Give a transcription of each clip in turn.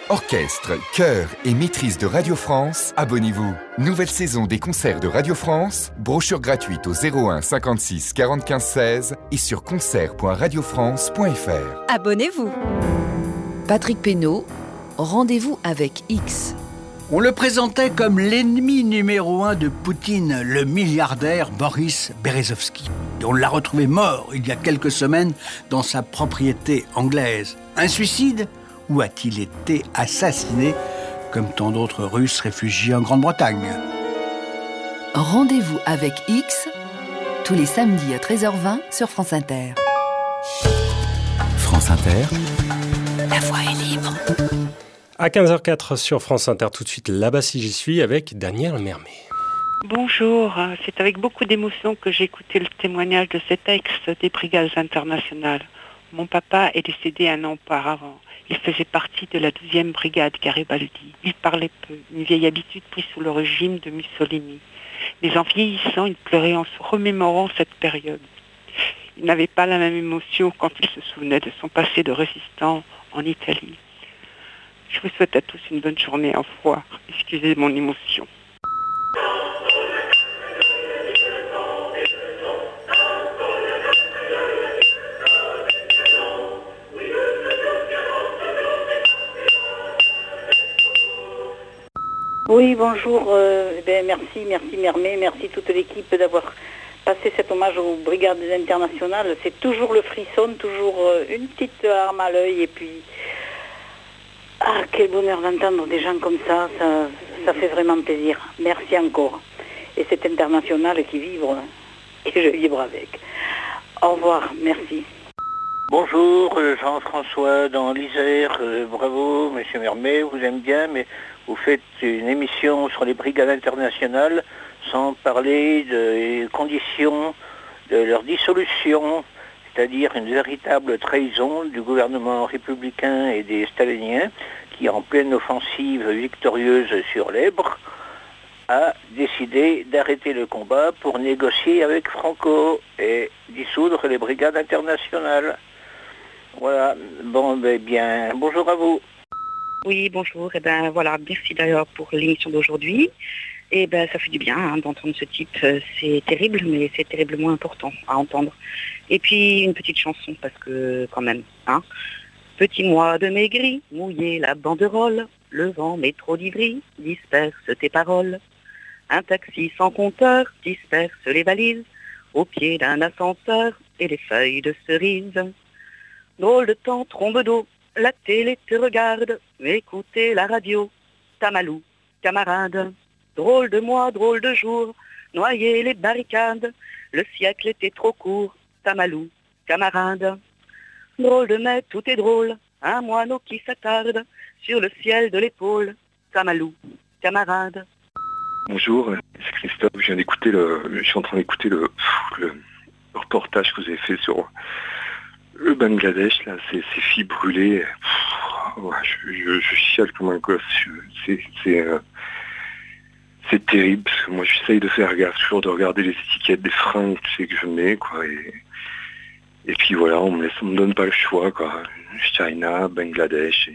Orchestre, chœur et maîtrise de Radio France, abonnez-vous. Nouvelle saison des concerts de Radio France, brochure gratuite au 01 56 45 16 et sur concert.radiofrance.fr. Abonnez-vous. Patrick Pénaud, rendez-vous avec X. On le présentait comme l'ennemi numéro 1 de Poutine, le milliardaire Boris Berezovsky. Et on l'a retrouvé mort il y a quelques semaines dans sa propriété anglaise. Un suicide ? Ou a-t-il été assassiné comme tant d'autres Russes réfugiés en Grande-Bretagne ? Rendez-vous avec X, tous les samedis à 13h20 sur France Inter. France Inter. La voix est libre. À 15h04 sur France Inter, tout de suite là-bas si j'y suis avec Daniel Mermet. Bonjour, c'est avec beaucoup d'émotion que j'ai écouté le témoignage de cet ex des Brigades internationales. Mon papa est décédé un an auparavant. Il faisait partie de la 12e brigade Garibaldi. Il parlait peu, une vieille habitude prise sous le régime de Mussolini. Mais en vieillissant, il pleurait en se remémorant cette période. Il n'avait pas la même émotion quand il se souvenait de son passé de résistant en Italie. Je vous souhaite à tous une bonne journée. Au revoir. Excusez mon émotion. Oui, bonjour. Merci Mermet, merci toute l'équipe d'avoir passé cet hommage aux brigades internationales. C'est toujours le frisson, toujours une petite larme à l'œil. Et puis, quel bonheur d'entendre des gens comme ça. Ça fait vraiment plaisir. Merci encore. Et c'est international qui vibre, et je vibre avec. Au revoir, merci. Bonjour, Jean-François dans l'Isère. Bravo, monsieur Mermet, vous aime bien, mais vous faites une émission sur les brigades internationales sans parler des conditions de leur dissolution, c'est-à-dire une véritable trahison du gouvernement républicain et des staliniens qui, en pleine offensive victorieuse sur l'Èbre, a décidé d'arrêter le combat pour négocier avec Franco et dissoudre les brigades internationales. Voilà, bien, bonjour à vous. Oui, bonjour. Merci d'ailleurs pour l'émission d'aujourd'hui. Ça fait du bien d'entendre ce type. C'est terrible, mais c'est terriblement important à entendre. Et puis une petite chanson, parce que quand même, Petit mois de maigri, mouiller la banderole, le vent met trop d'ivry, disperse tes paroles. Un taxi sans compteur disperse les valises, au pied d'un ascenseur et les feuilles de cerise. Drôle de temps, trombe d'eau, la télé te regarde, écoutez la radio, Tamalou, camarade. Drôle de mois, drôle de jour, noyer les barricades, le siècle était trop court, Tamalou, camarade. Drôle de mai, tout est drôle, un moineau qui s'attarde sur le ciel de l'épaule, Tamalou, camarade. Bonjour, c'est Christophe, je suis en train d'écouter le reportage que vous avez fait sur le Bangladesh, là, ces filles brûlées. Je chiale comme un gosse. C'est terrible, parce que moi j'essaye de faire gaffe, toujours de regarder les étiquettes des fringues que je mets, quoi. Et puis voilà, on me donne pas le choix, quoi. China, Bangladesh,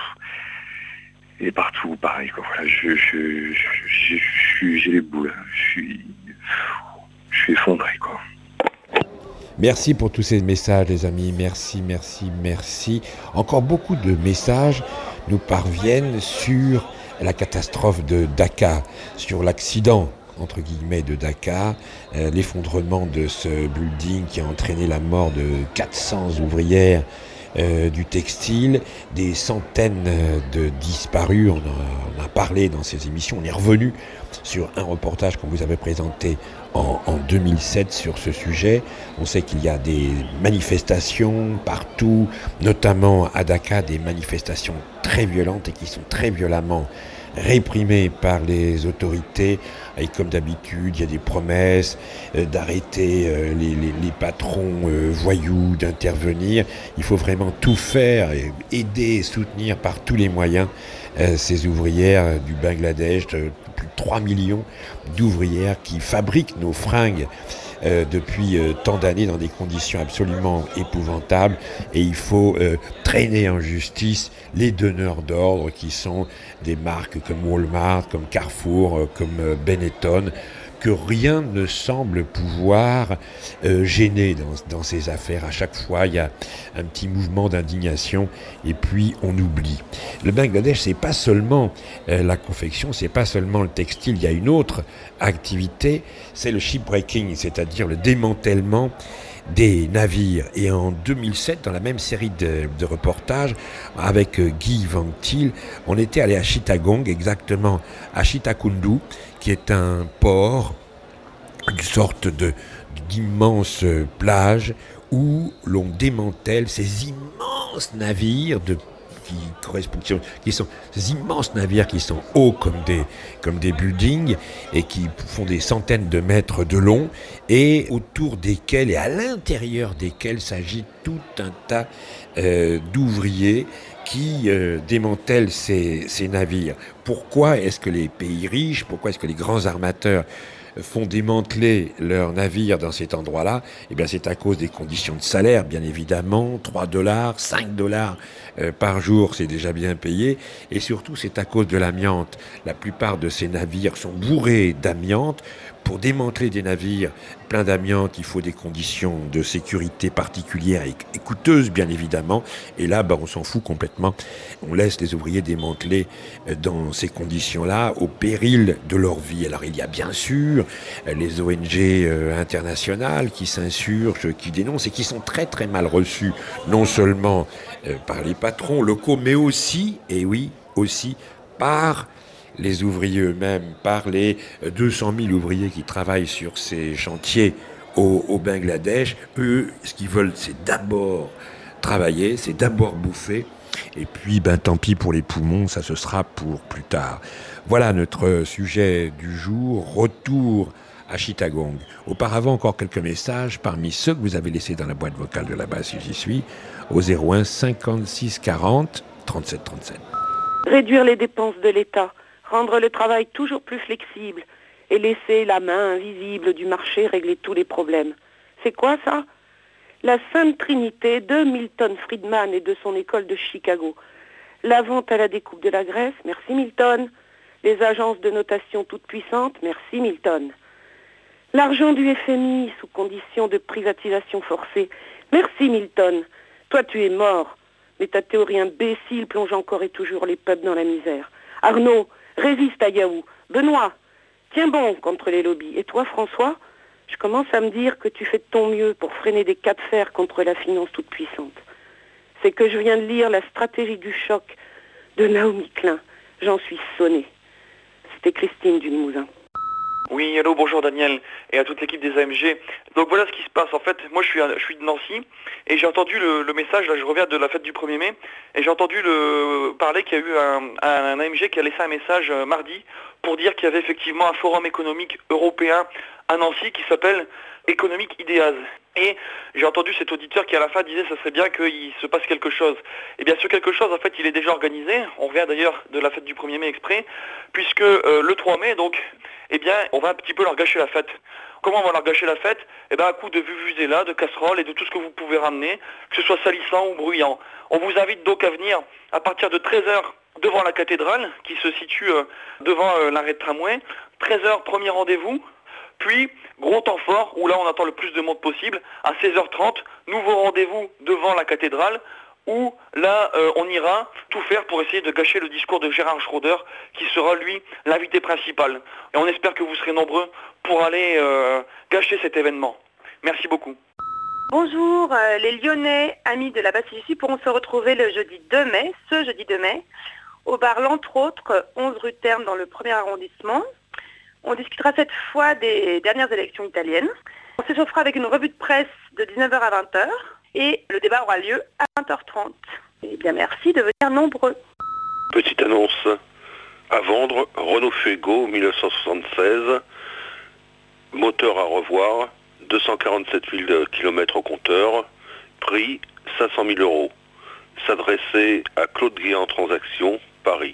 et partout, pareil, quoi. Voilà, j'ai les boules, je suis effondré, quoi. Merci pour tous ces messages, les amis. Merci. Encore beaucoup de messages nous parviennent sur la catastrophe de Dhaka, sur l'accident, entre guillemets, de Dhaka, l'effondrement de ce building qui a entraîné la mort de 400 ouvrières du textile, des centaines de disparus. On en a parlé dans ces émissions. On est revenu sur un reportage qu'on vous avait présenté en 2007 sur ce sujet. On sait qu'il y a des manifestations partout, notamment à Dhaka, des manifestations très violentes et qui sont très violemment réprimées par les autorités. Et comme d'habitude, il y a des promesses d'arrêter les patrons voyous, d'intervenir. Il faut vraiment tout faire, aider, soutenir par tous les moyens ces ouvrières du Bangladesh, plus de 3 millions d'ouvrières qui fabriquent nos fringues depuis tant d'années dans des conditions absolument épouvantables, et il faut traîner en justice les donneurs d'ordre qui sont des marques comme Walmart, comme Carrefour, comme Benetton, que rien ne semble pouvoir gêner dans ces affaires. À chaque fois, il y a un petit mouvement d'indignation et puis on oublie. Le Bangladesh, c'est pas seulement la confection, c'est pas seulement le textile, il y a une autre activité, c'est le shipbreaking, c'est-à-dire le démantèlement des navires. Et en 2007, dans la même série de reportages, avec Guy Van Til, on était allé à Chittagong, exactement à Chittakundu, qui est un port, une sorte d'immense plage, où l'on démantèle ces immenses navires qui sont ces immenses navires qui sont hauts comme des buildings et qui font des centaines de mètres de long, et autour desquels et à l'intérieur desquels s'agit tout un tas d'ouvriers qui démantèlent ces navires. Pourquoi est-ce que les pays riches, pourquoi est-ce que les grands armateurs font démanteler leurs navires dans cet endroit-là? Eh bien, c'est à cause des conditions de salaire, bien évidemment. $3, $5 par jour, c'est déjà bien payé. Et surtout, c'est à cause de l'amiante. La plupart de ces navires sont bourrés d'amiante. Pour démanteler des navires pleins d'amiante, il faut des conditions de sécurité particulières et coûteuses, bien évidemment. Et là, on s'en fout complètement. On laisse les ouvriers démanteler dans ces conditions-là, au péril de leur vie. Alors, il y a bien sûr les ONG internationales qui s'insurgent, qui dénoncent et qui sont très, très mal reçues, non seulement par les patrons locaux, mais aussi, et oui, aussi par les ouvriers eux-mêmes, par les 200 000 ouvriers qui travaillent sur ces chantiers au Bangladesh. Eux, ce qu'ils veulent, c'est d'abord travailler, c'est d'abord bouffer, et puis tant pis pour les poumons, ça ce sera pour plus tard. Voilà notre sujet du jour, retour à Chittagong. Auparavant, encore quelques messages parmi ceux que vous avez laissés dans la boîte vocale de là-bas, si j'y suis, au 01 56 40 37 37. Réduire les dépenses de l'État, rendre le travail toujours plus flexible et laisser la main invisible du marché régler tous les problèmes. C'est quoi ça? La Sainte Trinité de Milton Friedman et de son école de Chicago. La vente à la découpe de la Grèce, merci Milton. Les agences de notation toutes puissantes, merci Milton. L'argent du FMI sous condition de privatisation forcée, merci Milton. Toi tu es mort, mais ta théorie imbécile plonge encore et toujours les peuples dans la misère. Arnaud, résiste à Yahoo. Benoît, tiens bon contre les lobbies. Et toi, François, je commence à me dire que tu fais de ton mieux pour freiner des cas de fer contre la finance toute puissante. C'est que je viens de lire La stratégie du choc de Naomi Klein. J'en suis sonnée. C'était Christine du Limousin. Oui, allô, bonjour Daniel et à toute l'équipe des AMG. Donc voilà ce qui se passe. En fait, moi je suis de Nancy et j'ai entendu le message, là je reviens de la fête du 1er mai, et j'ai entendu parler qu'il y a eu un AMG qui a laissé un message mardi pour dire qu'il y avait effectivement un forum économique européen à Nancy qui s'appelle Économique Ideas. Et j'ai entendu cet auditeur qui à la fin disait ça serait bien qu'il se passe quelque chose. Et bien ce quelque chose en fait il est déjà organisé, on revient d'ailleurs de la fête du 1er mai exprès, puisque le 3 mai donc, eh bien on va un petit peu leur gâcher la fête. Comment on va leur gâcher la fête? Eh bien à coup de vuvuzela, de casseroles et de tout ce que vous pouvez ramener, que ce soit salissant ou bruyant. On vous invite donc à venir à partir de 13h devant la cathédrale qui se situe devant l'arrêt de tramway. 13h premier rendez-vous. Puis, gros temps fort, où là on attend le plus de monde possible, à 16h30, nouveau rendez-vous devant la cathédrale, où là on ira tout faire pour essayer de gâcher le discours de Gérard Schroeder, qui sera lui l'invité principal. Et on espère que vous serez nombreux pour aller gâcher cet événement. Merci beaucoup. Bonjour, les Lyonnais, amis de la Bastille, pourront se retrouver le jeudi 2 mai, ce jeudi 2 mai, au bar L'Entre Autres, 11 rue Terme dans le 1er arrondissement. On discutera cette fois des dernières élections italiennes. On s'échauffera avec une revue de presse de 19h à 20h et le débat aura lieu à 20h30. Eh bien merci de venir nombreux. Petite annonce. À vendre, Renault Fuego 1976, moteur à revoir, 247 000 km au compteur, prix 500 000 €. S'adresser à Claude Guéant Transactions, Paris.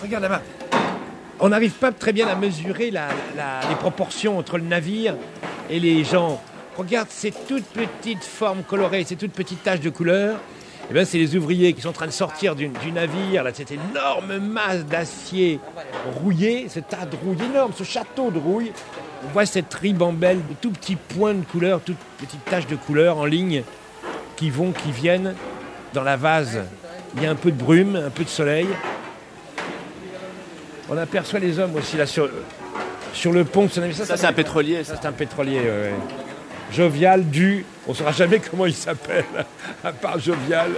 Regarde là-bas. On n'arrive pas très bien à mesurer les proportions entre le navire et les gens. Regarde ces toutes petites formes colorées, ces toutes petites taches de couleur. Eh bien, c'est les ouvriers qui sont en train de sortir du navire, là, cette énorme masse d'acier rouillé, ce tas de rouille énorme, ce château de rouille. On voit cette ribambelle de tout petits points de couleur, toutes petites taches de couleur en ligne qui viennent dans la vase. Il y a un peu de brume, un peu de soleil. On aperçoit les hommes aussi là sur le pont. Ça c'est un pétrolier. Ça, c'est un pétrolier, ouais. Jovial, on ne saura jamais comment il s'appelle, à part Jovial.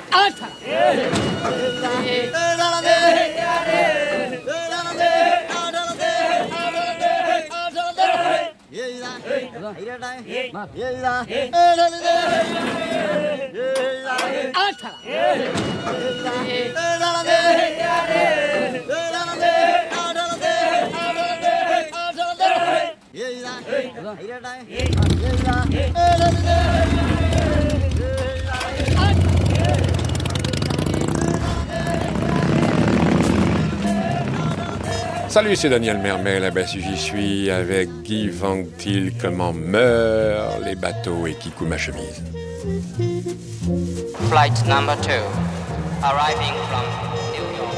Salut, c'est Daniel Mermet, là-bas si j'y suis, avec Guy Van Til, comment meurent les bateaux et qui coule ma chemise. Flight number 2, arriving from New York.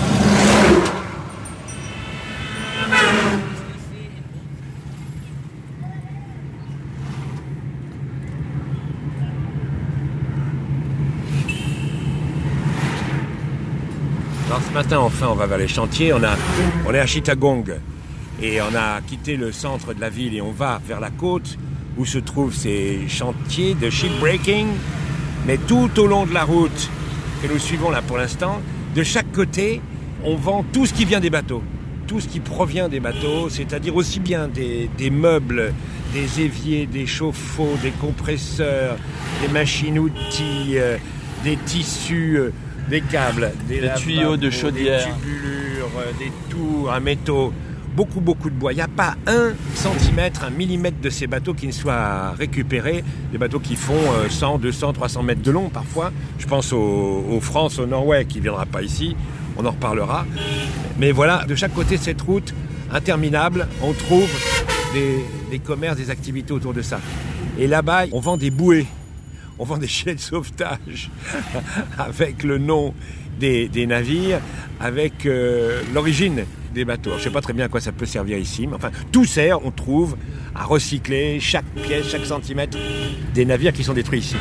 Alors ce matin, enfin, on va vers les chantiers. On est à Chittagong et on a quitté le centre de la ville et on va vers la côte où se trouvent ces chantiers de shipbreaking. Mais tout au long de la route que nous suivons là pour l'instant, de chaque côté, on vend tout ce qui vient des bateaux. Tout ce qui provient des bateaux, c'est-à-dire aussi bien des meubles, des éviers, des chauffe-eau, des compresseurs, des machines-outils, des tissus, des câbles, des tuyaux de chaudière, des tubulures, des tours, un métaux, beaucoup de bois. Il n'y a pas 1 centimètre, 1 millimètre de ces bateaux qui ne soient récupérés. Des bateaux qui font 100, 200, 300 mètres de long parfois. Je pense aux France, au Norway qui ne viendra pas ici. On en reparlera. Mais voilà, de chaque côté de cette route interminable, on trouve des commerces, des activités autour de ça. Et là-bas, on vend des bouées. On vend des gilets de sauvetage avec le nom des navires, avec l'origine des bateaux. Je ne sais pas très bien à quoi ça peut servir ici, mais enfin, tout sert, on trouve, à recycler chaque pièce, chaque centimètre des navires qui sont détruits ici.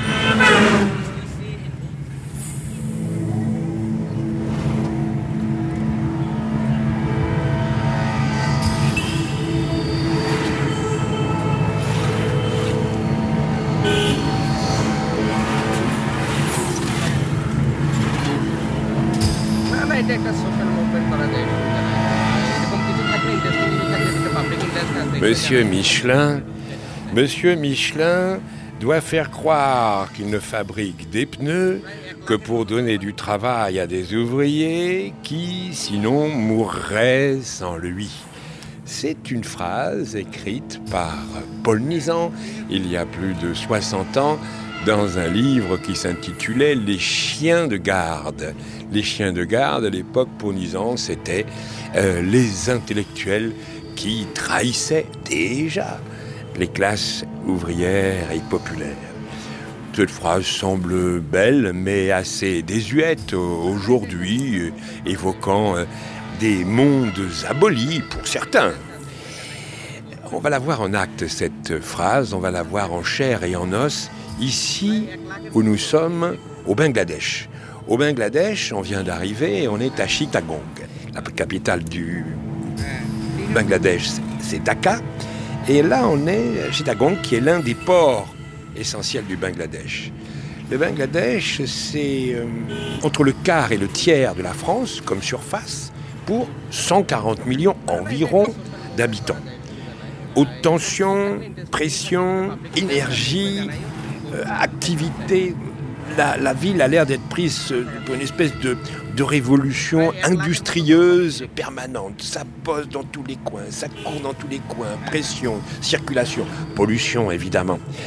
Monsieur Michelin doit faire croire qu'il ne fabrique des pneus que pour donner du travail à des ouvriers qui, sinon, mourraient sans lui. C'est une phrase écrite par Paul Nizan il y a plus de 60 ans dans un livre qui s'intitulait « Les chiens de garde ». Les chiens de garde, à l'époque, pour Nizan, c'était les intellectuels qui trahissaient déjà les classes ouvrières et populaires. Cette phrase semble belle, mais assez désuète aujourd'hui, évoquant des mondes abolis pour certains. On va la voir en acte, cette phrase, on va la voir en chair et en os, ici où nous sommes au Bangladesh. Au Bangladesh, on vient d'arriver et on est à Chittagong. La capitale du Bangladesh, c'est Dhaka. Et là, on est à Chittagong, qui est l'un des ports essentiels du Bangladesh. Le Bangladesh, c'est entre le quart et le tiers de la France, comme surface, pour 140 millions environ d'habitants. Haute tension, pression, énergie, activité. La ville a l'air d'être prise pour une espèce de révolution industrieuse permanente. Ça bosse dans tous les coins, ça court dans tous les coins. Pression, circulation, pollution évidemment.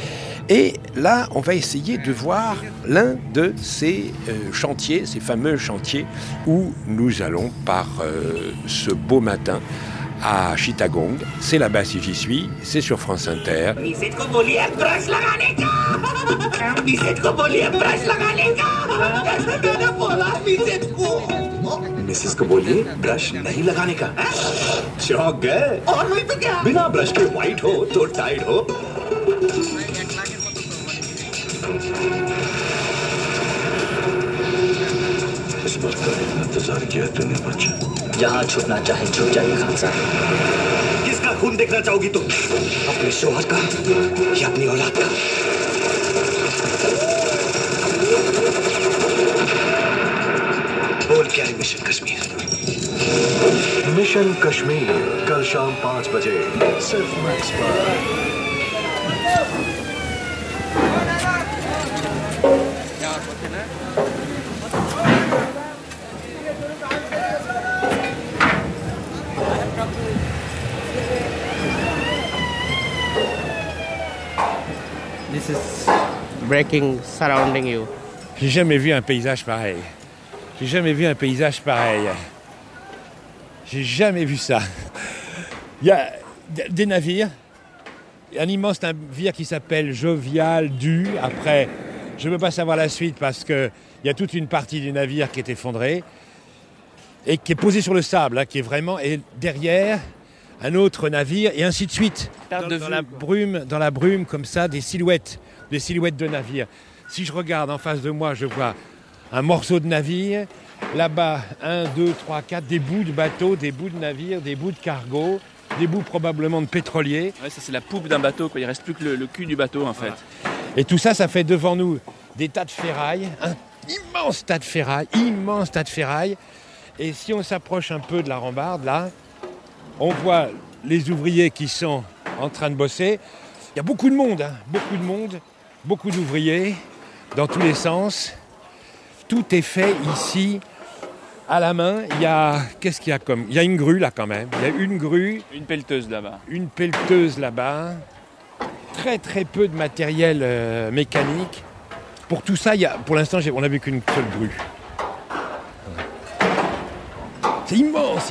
Et là, on va essayer de voir l'un de ces chantiers, ces fameux chantiers où nous allons par ce beau matin à Chittagong. C'est là-bas si j'y suis, c'est sur France Inter. Mrs को बोलिए ब्रश नहीं लगाने का चौंक गए और नहीं तो क्या बिना ब्रश के व्हाइट हो तो टाइड हो इस वक्त का इंतजार किया तूने बच्चा जहाँ छुपना चाहे छुप जाइए खान साहब किसका खून देखना चाहोगी तुम अपने शोहर का या अपनी औलाद का बोल क्या है मिशन कश्मीर मिशन कश्मीर कल शाम 5 बजे सिर्फ मैक्स पर This is breaking surrounding you. J'ai jamais vu un paysage pareil. J'ai jamais vu un paysage pareil. J'ai jamais vu ça. Il y a des navires. Un immense navire qui s'appelle Jovial Du. Après, je ne peux pas savoir la suite parce qu'il y a toute une partie du navire qui est effondrée et qui est posée sur le sable, hein, qui est vraiment... Et derrière, un autre navire et ainsi de suite. Dans la brume, comme ça, des silhouettes de navires. Si je regarde en face de moi, je vois un morceau de navire. Là-bas, 1, 2, 3, 4, des bouts de bateaux, des bouts de navires, des bouts de cargo, des bouts probablement de pétroliers. Ouais, ça c'est la poupe d'un bateau, quoi. Il ne reste plus que le cul du bateau en fait. Et tout ça, ça fait devant nous des tas de ferrailles, un immense tas de ferrailles. Et si on s'approche un peu de la rambarde, là, on voit les ouvriers qui sont en train de bosser. Il y a beaucoup de monde, beaucoup d'ouvriers, dans tous les sens. Tout est fait ici, à la main. Qu'est-ce qu'il y a comme... Il y a une grue là quand même. Il y a une grue. Une pelleteuse là-bas. Une pelleteuse là-bas. Très très peu de matériel mécanique. Pour tout ça, pour l'instant, on n'a vu qu'une seule grue. C'est immense.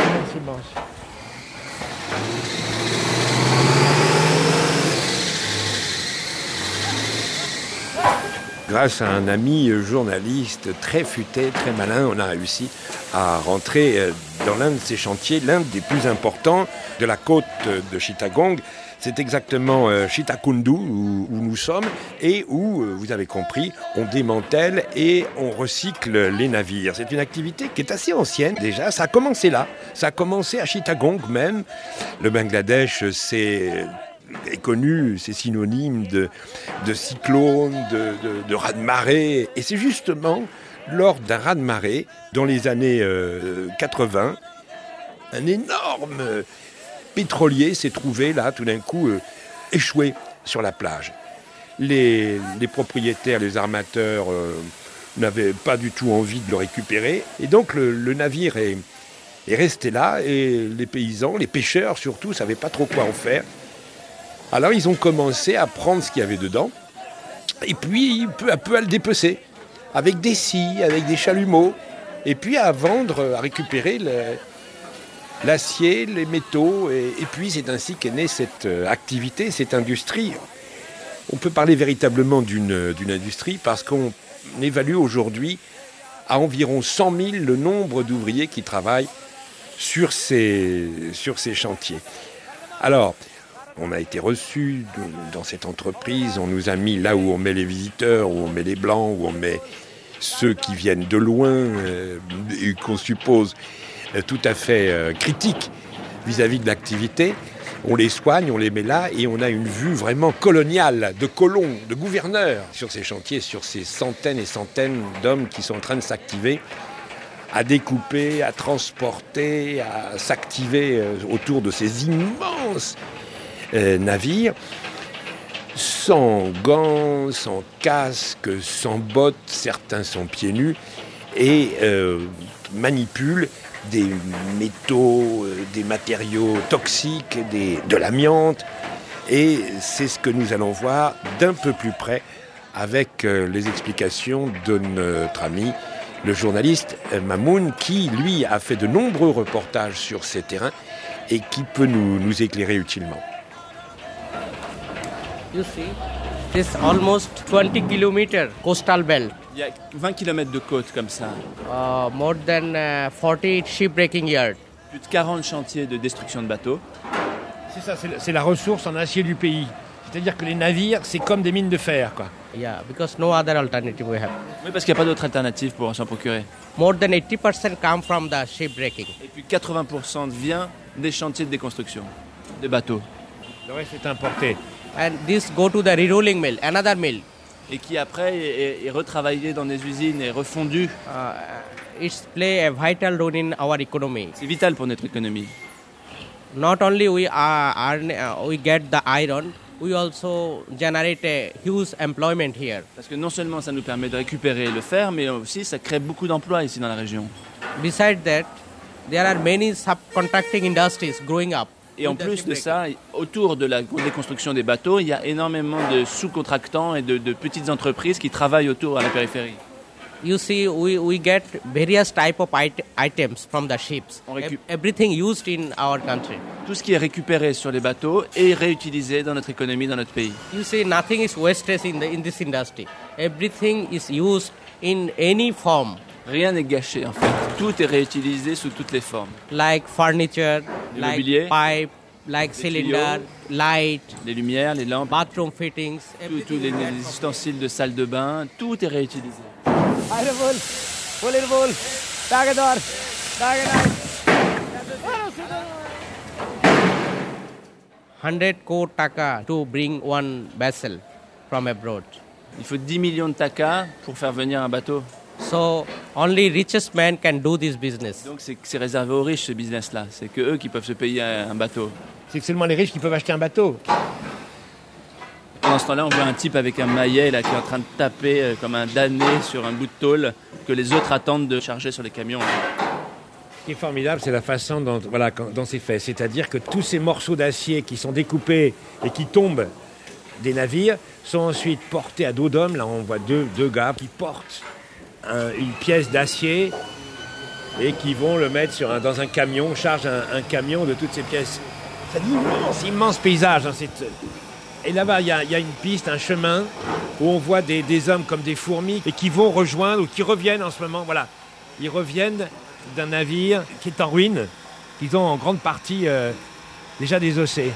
Grâce à un ami journaliste très futé, très malin, on a réussi à rentrer dans l'un de ces chantiers, l'un des plus importants de la côte de Chittagong. C'est exactement Chittakundu où nous sommes et où, vous avez compris, on démantèle et on recycle les navires. C'est une activité qui est assez ancienne déjà. Ça a commencé là. Ça a commencé à Chittagong même. Le Bangladesh, est connu, c'est synonyme de cyclone, de raz-de-marée. Et c'est justement lors d'un raz-de-marée, dans les années 80, un énorme pétrolier s'est trouvé là, tout d'un coup, échoué sur la plage. Les propriétaires, les armateurs n'avaient pas du tout envie de le récupérer. Et donc le navire est resté là et les paysans, les pêcheurs surtout, ne savaient pas trop quoi en faire. Alors ils ont commencé à prendre ce qu'il y avait dedans et puis peu à peu à le dépecer avec des scies, avec des chalumeaux et puis à vendre, à récupérer l'acier, les métaux et puis c'est ainsi qu'est née cette activité, cette industrie. On peut parler véritablement d'une industrie parce qu'on évalue aujourd'hui à environ 100 000 le nombre d'ouvriers qui travaillent sur ces chantiers. Alors, on a été reçus dans cette entreprise, on nous a mis là où on met les visiteurs, où on met les blancs, où on met ceux qui viennent de loin et qu'on suppose tout à fait critiques vis-à-vis de l'activité. On les soigne, on les met là et on a une vue vraiment coloniale, de colons, de gouverneurs sur ces chantiers, sur ces centaines et centaines d'hommes qui sont en train de s'activer, à découper, à transporter, à s'activer autour de ces immenses navires, sans gants, sans casque, sans bottes, certains sont pieds nus, et manipulent des métaux, des matériaux toxiques, de l'amiante, Et c'est ce que nous allons voir d'un peu plus près avec les explications de notre ami, le journaliste Mamoun, qui, lui, a fait de nombreux reportages sur ces terrains et qui peut nous éclairer utilement. You see, this almost 20 km coastal belt. Il y a 20 km de côte comme ça. More than 40 shipbreaking yards. Plus de 40 chantiers de destruction de bateaux. C'est ça, c'est la ressource en acier du pays. C'est-à-dire que les navires, c'est comme des mines de fer, quoi. Yeah, because no other alternative we have. Oui, parce qu'il n'y a pas d'autre alternative pour s'en procurer. More than 80% come from the shipbreaking. Et puis 80% vient des chantiers de déconstruction, des bateaux. Le reste est importé. And this go to the re-rolling mill, another mill. Et qui après est retravaillé dans des usines et refondu. It's play a vital role in our economy. C'est vital pour notre économie. Not only we get the iron, we also generate a huge employment here. Parce que non seulement ça nous permet de récupérer le fer, mais aussi ça crée beaucoup d'emplois ici dans la région. Besides that, there are many subcontracting industries growing up. Et en plus de ça, autour de la déconstruction des bateaux, il y a énormément de sous-contractants et de petites entreprises qui travaillent autour à la périphérie. You see, we get various type of items from the ships. Everything used in our country. Tout ce qui est récupéré sur les bateaux est réutilisé dans notre économie, dans notre pays. You see, nothing is wasted in this industry. Everything is used in any form. Rien n'est gâché en fait. Tout est réutilisé sous toutes les formes. Like furniture, like pipe, like cylinder, light, les lumières, les lampes, bathroom fittings, tous les ustensiles de salle de bain, tout est réutilisé. 100 crore taka to bring one vessel from abroad. Il faut 10 millions de takas pour faire venir un bateau. So only richest man can do this business. Donc c'est réservé aux riches ce business-là. C'est que eux qui peuvent se payer un bateau. C'est que seulement les riches qui peuvent acheter un bateau. Pendant ce temps-là, on voit un type avec un maillet là, qui est en train de taper comme un damné sur un bout de tôle que les autres attendent de charger sur les camions. Ce qui est formidable, c'est la façon dont c'est fait. C'est-à-dire que tous ces morceaux d'acier qui sont découpés et qui tombent des navires sont ensuite portés à dos d'homme. Là, on voit deux gars qui portent une pièce d'acier et qui vont le mettre dans un camion. On charge un camion de toutes ces pièces. C'est un immense paysage. Hein, et là-bas, il y a une piste, un chemin où on voit des hommes comme des fourmis et qui vont rejoindre ou qui reviennent en ce moment. Voilà, ils reviennent d'un navire qui est en ruine, qu'ils ont en grande partie déjà désossé.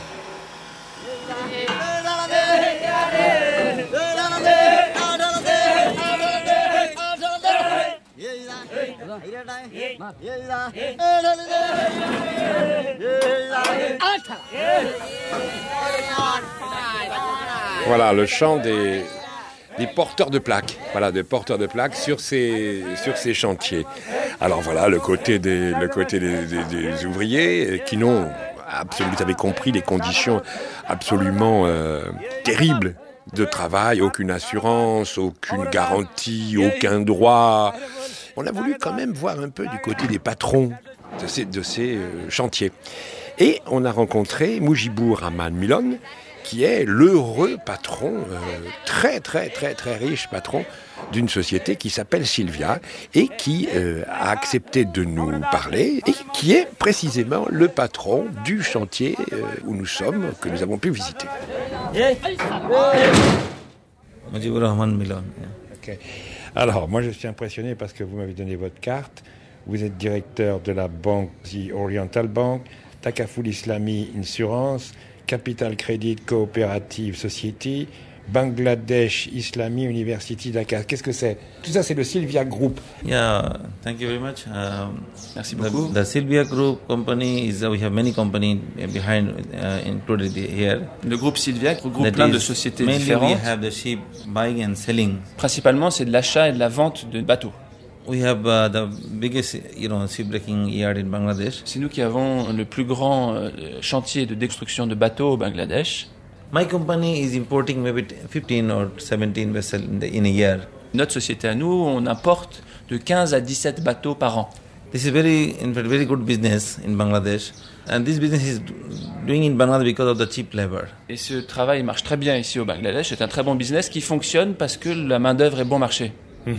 Voilà le chant des porteurs de plaques, sur ces chantiers. Alors voilà le côté des ouvriers qui n'ont absolument, vous avez compris, les conditions absolument terribles de travail, aucune assurance, aucune garantie, aucun droit. On a voulu quand même voir un peu du côté des patrons de ces chantiers. Et on a rencontré Mujibur Rahman Milon, qui est l'heureux patron, très très très très riche patron d'une société qui s'appelle Sylvia et qui a accepté de nous parler et qui est précisément le patron du chantier où nous sommes, que nous avons pu visiter. Mujibur Rahman Milon. Okay. Alors, moi je suis impressionné parce que vous m'avez donné votre carte. Vous êtes directeur de la banque The Oriental Bank, Takaful Islami Insurance, Capital Credit Cooperative Society, Bangladesh Islami University Dhaka. Qu'est-ce que c'est? Tout ça, c'est le Sylvia Group. Yeah, thank you very much. Merci beaucoup. The Sylvia Group company is we have many companies behind included here. Le groupe Sylvia regroupe plein de sociétés différentes. We have the ship buying and selling. Principalement, c'est de l'achat et de la vente de bateaux. We have the biggest, shipbreaking yard in Bangladesh. C'est nous qui avons le plus grand chantier de destruction de bateaux au Bangladesh. My company is importing maybe 15 or 17 vessels in a year. Notre société à nous, on importe de 15 à 17 bateaux par an. This is in fact, very good business in Bangladesh. And this business is doing in Bangladesh because of the cheap labor. Et ce travail marche très bien ici au Bangladesh. C'est un très bon business qui fonctionne parce que la main-d'œuvre est bon marché.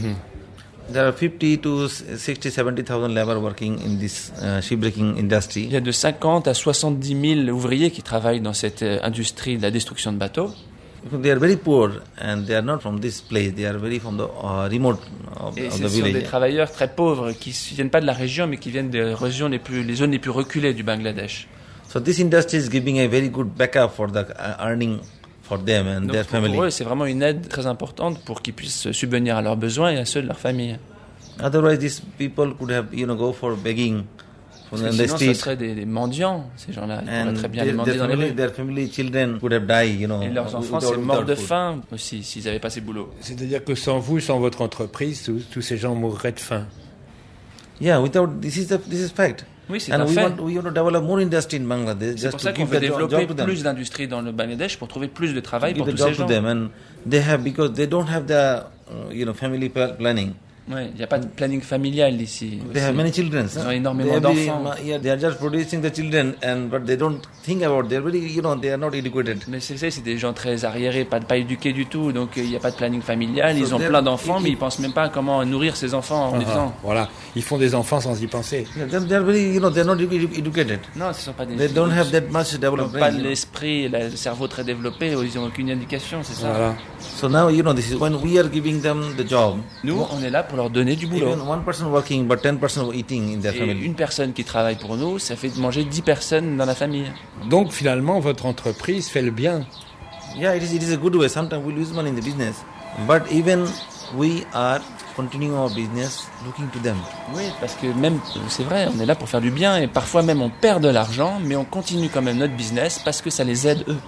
There are 50 to 60, 70,000 labor working in this shipbreaking industry. Il y a de 50 à 70 000 ouvriers qui travaillent dans cette industrie de la destruction de bateaux. They are very poor and they are not from this place. They are very from the remote of Et the ce sont village. des travailleurs très pauvres qui ne viennent pas de la région mais qui viennent des régions les zones les plus reculées du Bangladesh. So this industry is giving a very good backup for the earning for them and Donc their family. pour eux, c'est vraiment une aide très importante pour qu'ils puissent subvenir à leurs besoins et à ceux de leur famille. Otherwise, these people could have, go for begging Parce from que the sinon, street. ce seraient des mendiants, ces gens-là. Ils pourraient And très bien demander dans les rues. their family, children could have died, Et leurs enfants without- seraient morts without de food. faim aussi, s'ils n'avaient pas ces boulots. C'est-à-dire que sans vous, sans votre entreprise, tous ces gens mourraient de faim. Yeah, this is fact. Oui, c'est And un we fait. want to develop more industry in Bangladesh C'est just pour to ça qu'on give veut the job développer to them. plus d'industries dans le Bangladesh pour trouver plus de travail Give pour the tous ces job to gens. them, and they have, because they don't have the family planning. Ouais, il n'y a pas de planning familial ici. They have many children. Ils ont énormément d'enfants. They are just producing the children, but they don't think about. They're very, they are not educated. Mais c'est des gens très arriérés, pas éduqués du tout, donc il n'y a pas de planning familial. So Ils ont they're- plein d'enfants, mais ils pensent même pas à comment nourrir ces enfants en les faisant. Voilà, ils font des enfants sans y penser. They're very, they're not educated. Non, ce sont pas des. They don't have that much Ils n'ont developed pas brain. l'esprit, le cerveau très développé, ils n'ont aucune éducation, c'est ça. Voilà. So now, this is when we are giving them the job. Nous, on est là pour leur donner du boulot. Even one person working, but 10% eating in their Et family. une personne qui travaille pour nous, ça fait de manger 10 personnes dans la famille. Donc finalement, votre entreprise fait le bien. Yeah, it is a good way. Sometimes we lose money in the business, but even we are continuing our business, looking to them. Oui, parce que même, c'est vrai, on est là pour faire du bien et parfois même on perd de l'argent, mais on continue quand même notre business parce que ça les aide eux.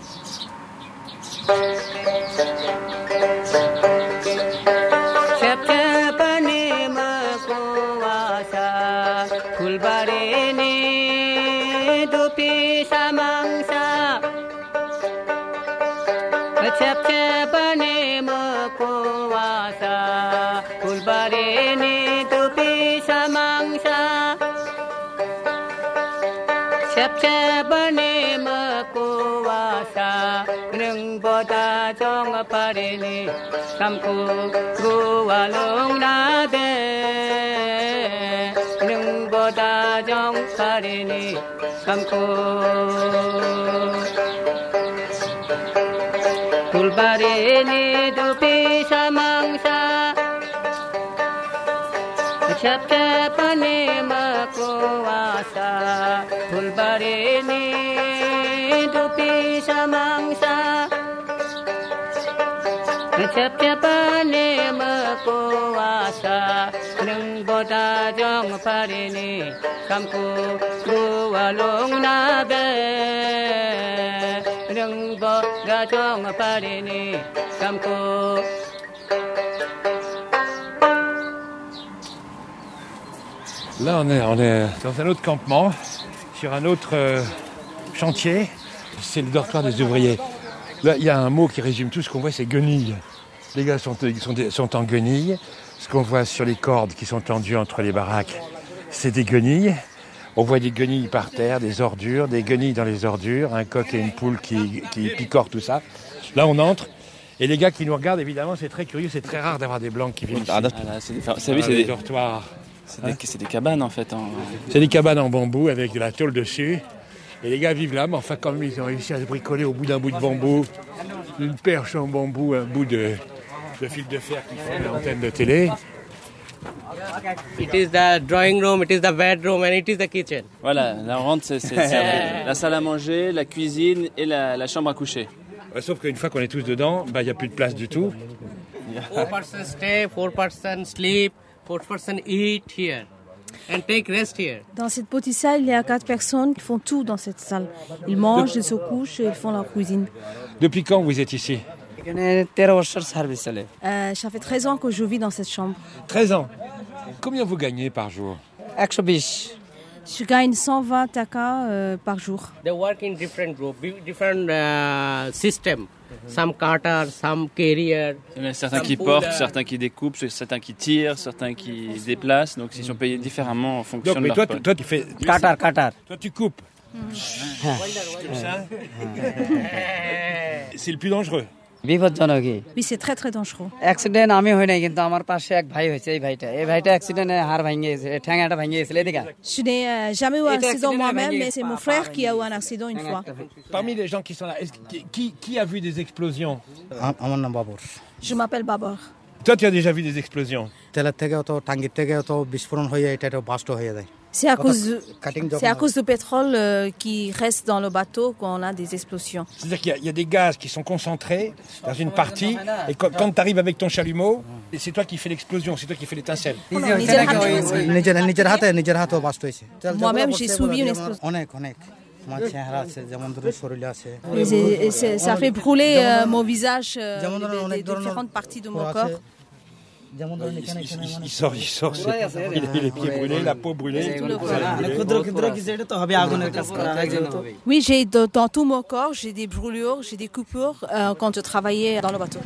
Là, on est dans un autre campement, sur un autre chantier. C'est le dortoir des ouvriers. Là, il y a un mot qui résume tout ce qu'on voit, c'est guenille. Les gars sont en guenille. Ce qu'on voit sur les cordes qui sont tendues entre les baraques, c'est des guenilles. On voit des guenilles par terre, des ordures, des guenilles dans les ordures, un coq et une poule qui picorent tout ça. Là, on entre. Et les gars qui nous regardent, évidemment, c'est très curieux, c'est très rare d'avoir des blancs qui viennent ici. C'est des dortoirs. C'est des cabanes en fait. C'est des cabanes en bambou avec de la tôle dessus. Et les gars vivent là, mais enfin, comme ils ont réussi à se bricoler au bout d'un bout de bambou, une perche en bambou, un bout de fil de fer qui fait l'antenne de télé. It is the drawing room, it is the bedroom, and it is the kitchen. Voilà, là on rentre, c'est la salle à manger, la cuisine et la chambre à coucher. Ouais, sauf qu'une fois qu'on est tous dedans, il n'y a plus de place du tout. 4 persons stay, 4 persons sleep, 4 persons eat here and take rest here. Dans cette petite salle, il y a 4 personnes qui font tout dans cette salle. Ils mangent, ils se couchent et ils font leur cuisine. Depuis quand vous êtes ici ? Ça fait 13 ans que je vis dans cette chambre. 13 ans. Combien vous gagnez par jour ? Je gagne 120 taka par jour. They work in different group, different system. some cutter, some carrier. Il y en a certains qui portent, certains qui découpent, certains qui tirent, certains qui déplacent. Donc ils sont payés différemment en fonction de leur poste. Toi, tu fais... Cutter. Toi, tu coupes. Comme ça. C'est le plus dangereux. বিপজ্জনক Oui, c'est très très dangereux. Accident আমি হই নাই কিন্তু আমার পাশে এক ভাই হয়েছে এই ভাইটা অ্যাক্সিডেন্টে হাড় ভেঙে গেছে ঠ্যাঙাটা ভেঙে গেছিল এদিকে Je n'ai jamais eu un accident moi-même, mais c'est mon frère qui a eu un accident une fois. Parmi les gens qui sont là, qui a vu des explosions? আমার নাম Babur. Je m'appelle Babar. Toi, tu as déjà vu des explosions? তেলের থেকেও তো টাঙ্গির থেকেও তো বিস্ফোরণ হয়ে এটা বাস্ট হয়ে যায়। C'est à cause du pétrole qui reste dans le bateau qu'on a des explosions. C'est-à-dire qu'il y a des gaz qui sont concentrés dans une partie, et quand tu arrives avec ton chalumeau, c'est toi qui fais l'explosion, c'est toi qui fais l'étincelle. Moi-même, j'ai subi une explosion. Ça fait brûler mon visage, des différentes parties de mon corps. Il sort, il a les pieds brûlés, la peau brûlée. Oui, j'ai dans tout mon corps, j'ai des brûlures, j'ai des coupures quand je travaillais dans le bateau.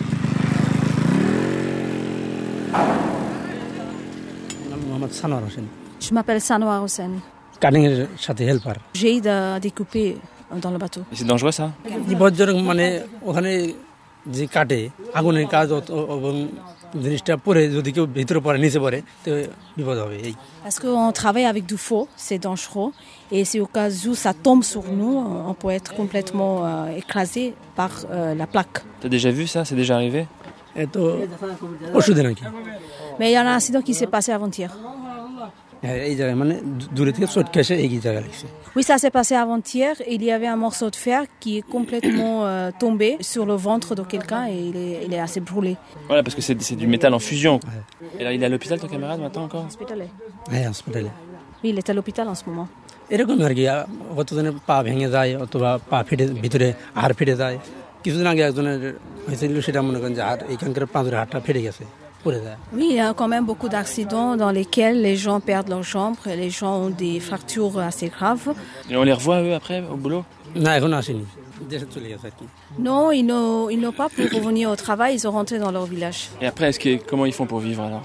Je m'appelle Sanwar Hossein. J'ai aidé à découper dans le bateau. C'est dangereux ça? যে কাটে আগুনের কাজ এবং জিনিসটা পরে যদি কেউ ভিতরে পড়ে নিচে পড়ে তো বিপদ হবে এই Parce qu'on travaille avec du faux, c'est dangereux et c'est au cas où ça tombe sur nous, on peut être complètement écrasé par la plaque. T'as déjà vu ça? C'est déjà arrivé? তো ওষুধে নাকি Mais il y a un accident qui s'est passé avant-hier. এই জায়গায় মানে দূরে থেকে চট খেসে এই জায়গায় লাগছে Oui, ça s'est passé avant-hier. Il y avait un morceau de fer qui est complètement tombé sur le ventre de quelqu'un et il est assez brûlé. Voilà, parce que c'est du métal en fusion. Et là, il est à l'hôpital, ton camarade, maintenant encore? Hospitale. Oui, il est à l'hôpital en ce moment. এরকম আর কি কতজনের পা ভেঙে যায় অথবা পা ফেটে ভিতরে হাড় ফেটে যায় কিছুদিন আগে একজনের হয়েছিল সেটা মনে করেন যে এখানকার পাঁজরের হাড়টা ফেটে গেছে Oui, il y a quand même beaucoup d'accidents dans lesquels les gens perdent leurs jambes et les gens ont des fractures assez graves. Et on les revoit eux après au boulot? Non, ils n'ont pas pu revenir au travail, ils sont rentrés dans leur village. Et après, comment ils font pour vivre alors?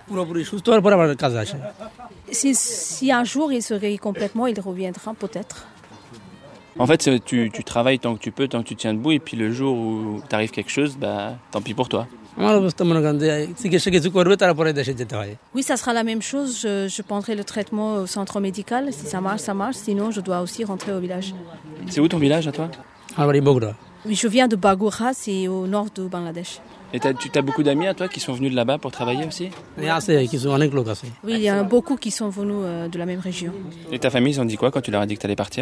Si un jour ils se réveillent complètement, ils reviendront peut-être. En fait, tu travailles tant que tu peux, tant que tu tiens debout, et puis le jour où t'arrive quelque chose, tant pis pour toi. Oui, ça sera la même chose. Je prendrai le traitement au centre médical. Si ça marche, ça marche. Sinon, je dois aussi rentrer au village. C'est où ton village à toi? Oui, je viens de Bagoura, c'est au nord de Bangladesh. Et tu as beaucoup d'amis à toi qui sont venus de là-bas pour travailler aussi? Oui, il y en a beaucoup qui sont venus de la même région. Et ta famille, ils ont dit quoi quand tu leur as dit que tu allais partir?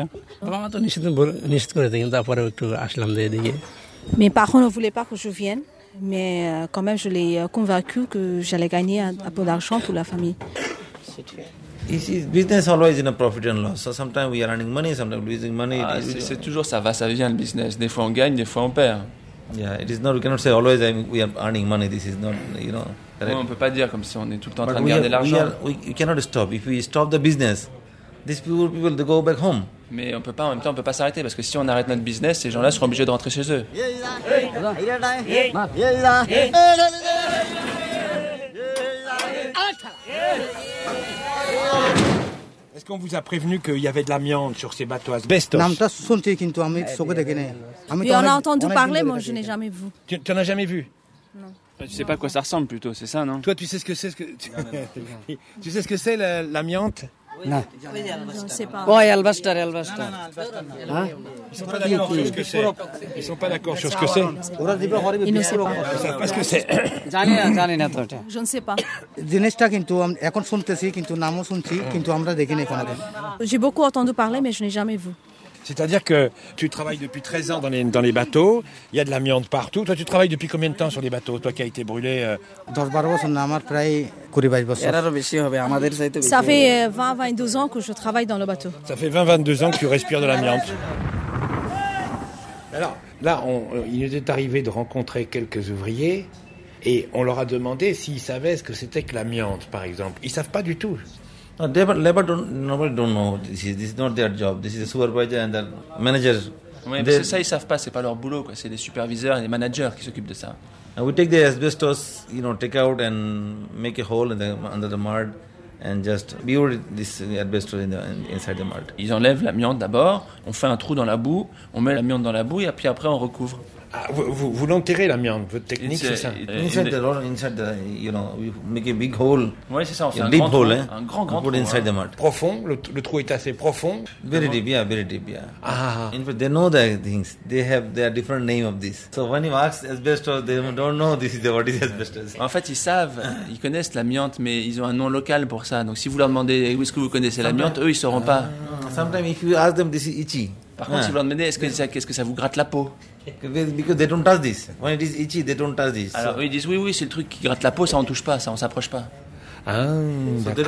Mes parents ne voulaient pas que je vienne. Mais quand même, je l'ai convaincu que j'allais gagner un peu d'argent pour la famille. Business always in a profit and loss. So sometimes we are earning money, sometimes losing money. C'est toujours ça va, ça vient le business. Des fois on gagne, des fois on perd. Yeah, it is not. We cannot say always we are earning money. This is not, correct. Non, on peut pas dire comme si on est tout le temps en train de garder l'argent. We cannot stop. If we stop the business, these people they go back home. Mais on peut pas, en même temps, on peut pas s'arrêter parce que si on arrête notre business, ces gens-là seront obligés de rentrer chez eux. Est-ce qu'on vous a prévenu qu'il y avait de l'amiante sur ces bateaux asbestos? Oui, on a entendu parler, moi je n'ai jamais vu. Tu n'en as jamais vu? Non. Tu sais pas à quoi ça ressemble plutôt, c'est ça, non? Toi, tu sais ce que c'est tu sais ce que c'est l'amiante? Non. Je ne sais pas. Alvastar. Ils sont pas d'accord sur ce que c'est. Ils sont pas d'accord sur ce que c'est. Ils ne savent pas. Ils savent pas ce que c'est. Je ne sais pas. J'ai beaucoup entendu parler, mais je n'ai jamais vu. C'est-à-dire que tu travailles depuis 13 ans dans les bateaux, il y a de l'amiante partout. Toi, tu travailles depuis combien de temps sur les bateaux, toi qui as été brûlé Ça fait 20-22 ans que je travaille dans le bateau. Ça fait 20-22 ans que tu respires de l'amiante. Alors, là, il nous est arrivé de rencontrer quelques ouvriers et on leur a demandé s'ils savaient ce que c'était que l'amiante, par exemple. Ils ne savent pas du tout. Labor nobody don't know. This is not their job. This is the supervisor and the manager Ouais, parce que ça, ils savent pas, c'est pas leur boulot, quoi. C'est les superviseurs et les managers qui s'occupent de ça. And we take the asbestos, take out and make a hole under the mud and just bury this asbestos inside the mud. Ils enlèvent l'amiante d'abord, on fait un trou dans la boue, on met l'amiante dans la boue et puis après on recouvre. Ah, vous l'enterrez l'amiante, votre technique c'est ça? Inside the, we make a big hole. Oui, c'est ça, on fait un deep grand hole, trou, un grand put trou. Inside the mud. Profond, le trou est assez profond. Very deep, very deep. Ah. In fact, they know the things. They are different name of this. So when you ask asbestos, they don't know what is asbestos. En fait, ils savent, ils connaissent l'amiante, mais ils ont un nom local pour ça. Donc si vous leur demandez où est-ce que vous connaissez l'amiante, eux ils sauront pas. Sometimes if you ask them, this is itchy. Par contre, si vous leur demandez qu'est-ce que ça vous gratte la peau? Because they don't touch this. When it is itchy, they don't touch this. Alors eux ils disent oui, c'est le truc qui gratte la peau, ça on touche pas, ça on s'approche pas. Ah, so they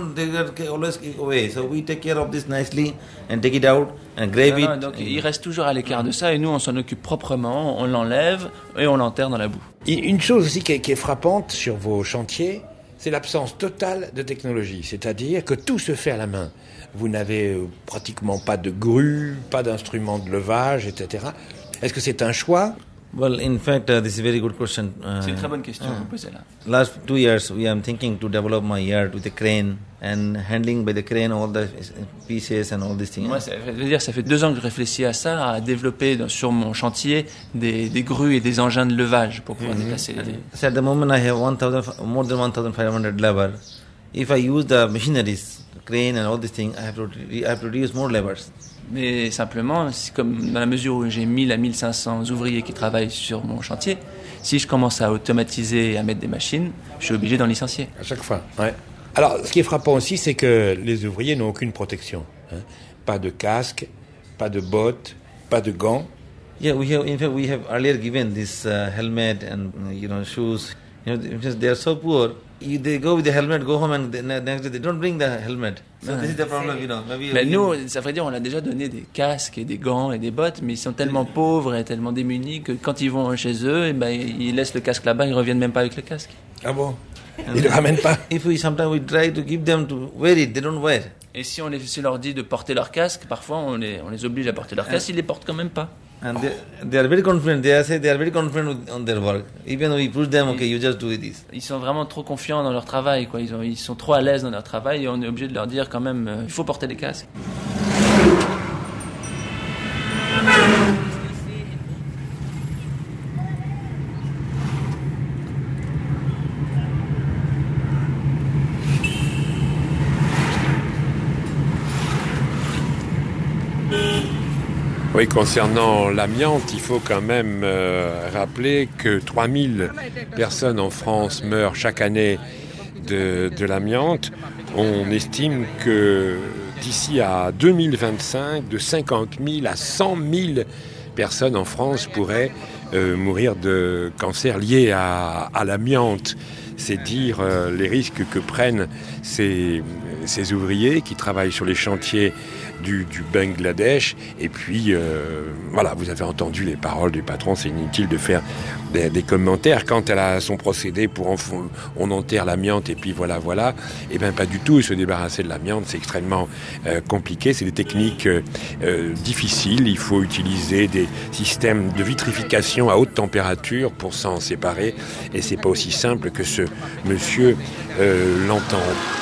are always away. So we take care of this nicely and take it out and grave it. Donc ils restent toujours à l'écart de ça et nous on s'en occupe proprement, on l'enlève et on l'enterre dans la boue. Une chose aussi qui est frappante sur vos chantiers, c'est l'absence totale de technologie, c'est-à-dire que tout se fait à la main. Vous n'avez pratiquement pas de grue, pas d'instruments de levage, etc. Est-ce que c'est un choix? Well, in fact, this is a very good question. C'est une très bonne question que vous posez là. Last 2 years, we am thinking to develop my yard with a crane and handling by the crane all the pieces and all these things. Moi, ça fait 2 ans que je réfléchis à ça, à développer sur mon chantier des grues et des engins de levage pour pouvoir déplacer les... So at the moment, I have more than 1,500 labor. If I use the machineries, crane and all these things, I have to use more labors. Mais simplement, comme dans la mesure où j'ai 1000 à 1500 ouvriers qui travaillent sur mon chantier, si je commence à automatiser et à mettre des machines, je suis obligé d'en licencier. À chaque fois, ouais. Alors, ce qui est frappant aussi, c'est que les ouvriers n'ont aucune protection. Pas de casque, pas de bottes, pas de gants. Yeah, in fact, we have earlier given this helmet and shoes. Because they are so poor, they go with the helmet, go home, and next day they don't bring the helmet. So this is the problem, Maybe mais nous, ça veut dire, on a déjà donné des casques et des gants et des bottes, mais ils sont tellement pauvres et tellement démunis que quand ils vont chez eux, ils laissent le casque là-bas, ils reviennent même pas avec le casque. Ah bon? Ils le ramènent pas? Sometimes we try to give them to wear it, they don't wear. Et si on leur dit de porter leur casque, parfois on les oblige à porter leur casque, ils les portent quand même pas. And they are very confident. They are very confident on their work. Even though we push them, okay, you just do this. Ils sont vraiment trop confiants dans leur travail, quoi. Ils sont trop à l'aise dans leur travail et on est obligé de leur dire quand même, il faut porter des casques. Oui, concernant l'amiante, il faut quand même rappeler que 3000 personnes en France meurent chaque année de l'amiante. On estime que d'ici à 2025, de 50 000 à 100 000 personnes en France pourraient mourir de cancer lié à l'amiante. C'est dire les risques que prennent ces ouvriers qui travaillent sur les chantiers du Bangladesh. Et puis, voilà, vous avez entendu les paroles du patron, c'est inutile de faire des commentaires. Quant à son procédé pour on enterre l'amiante et puis voilà. Eh bien, pas du tout. Se débarrasser de l'amiante, c'est extrêmement compliqué. C'est des techniques difficiles. Il faut utiliser des systèmes de vitrification à haute température pour s'en séparer. Et c'est pas aussi simple que ce monsieur l'entend.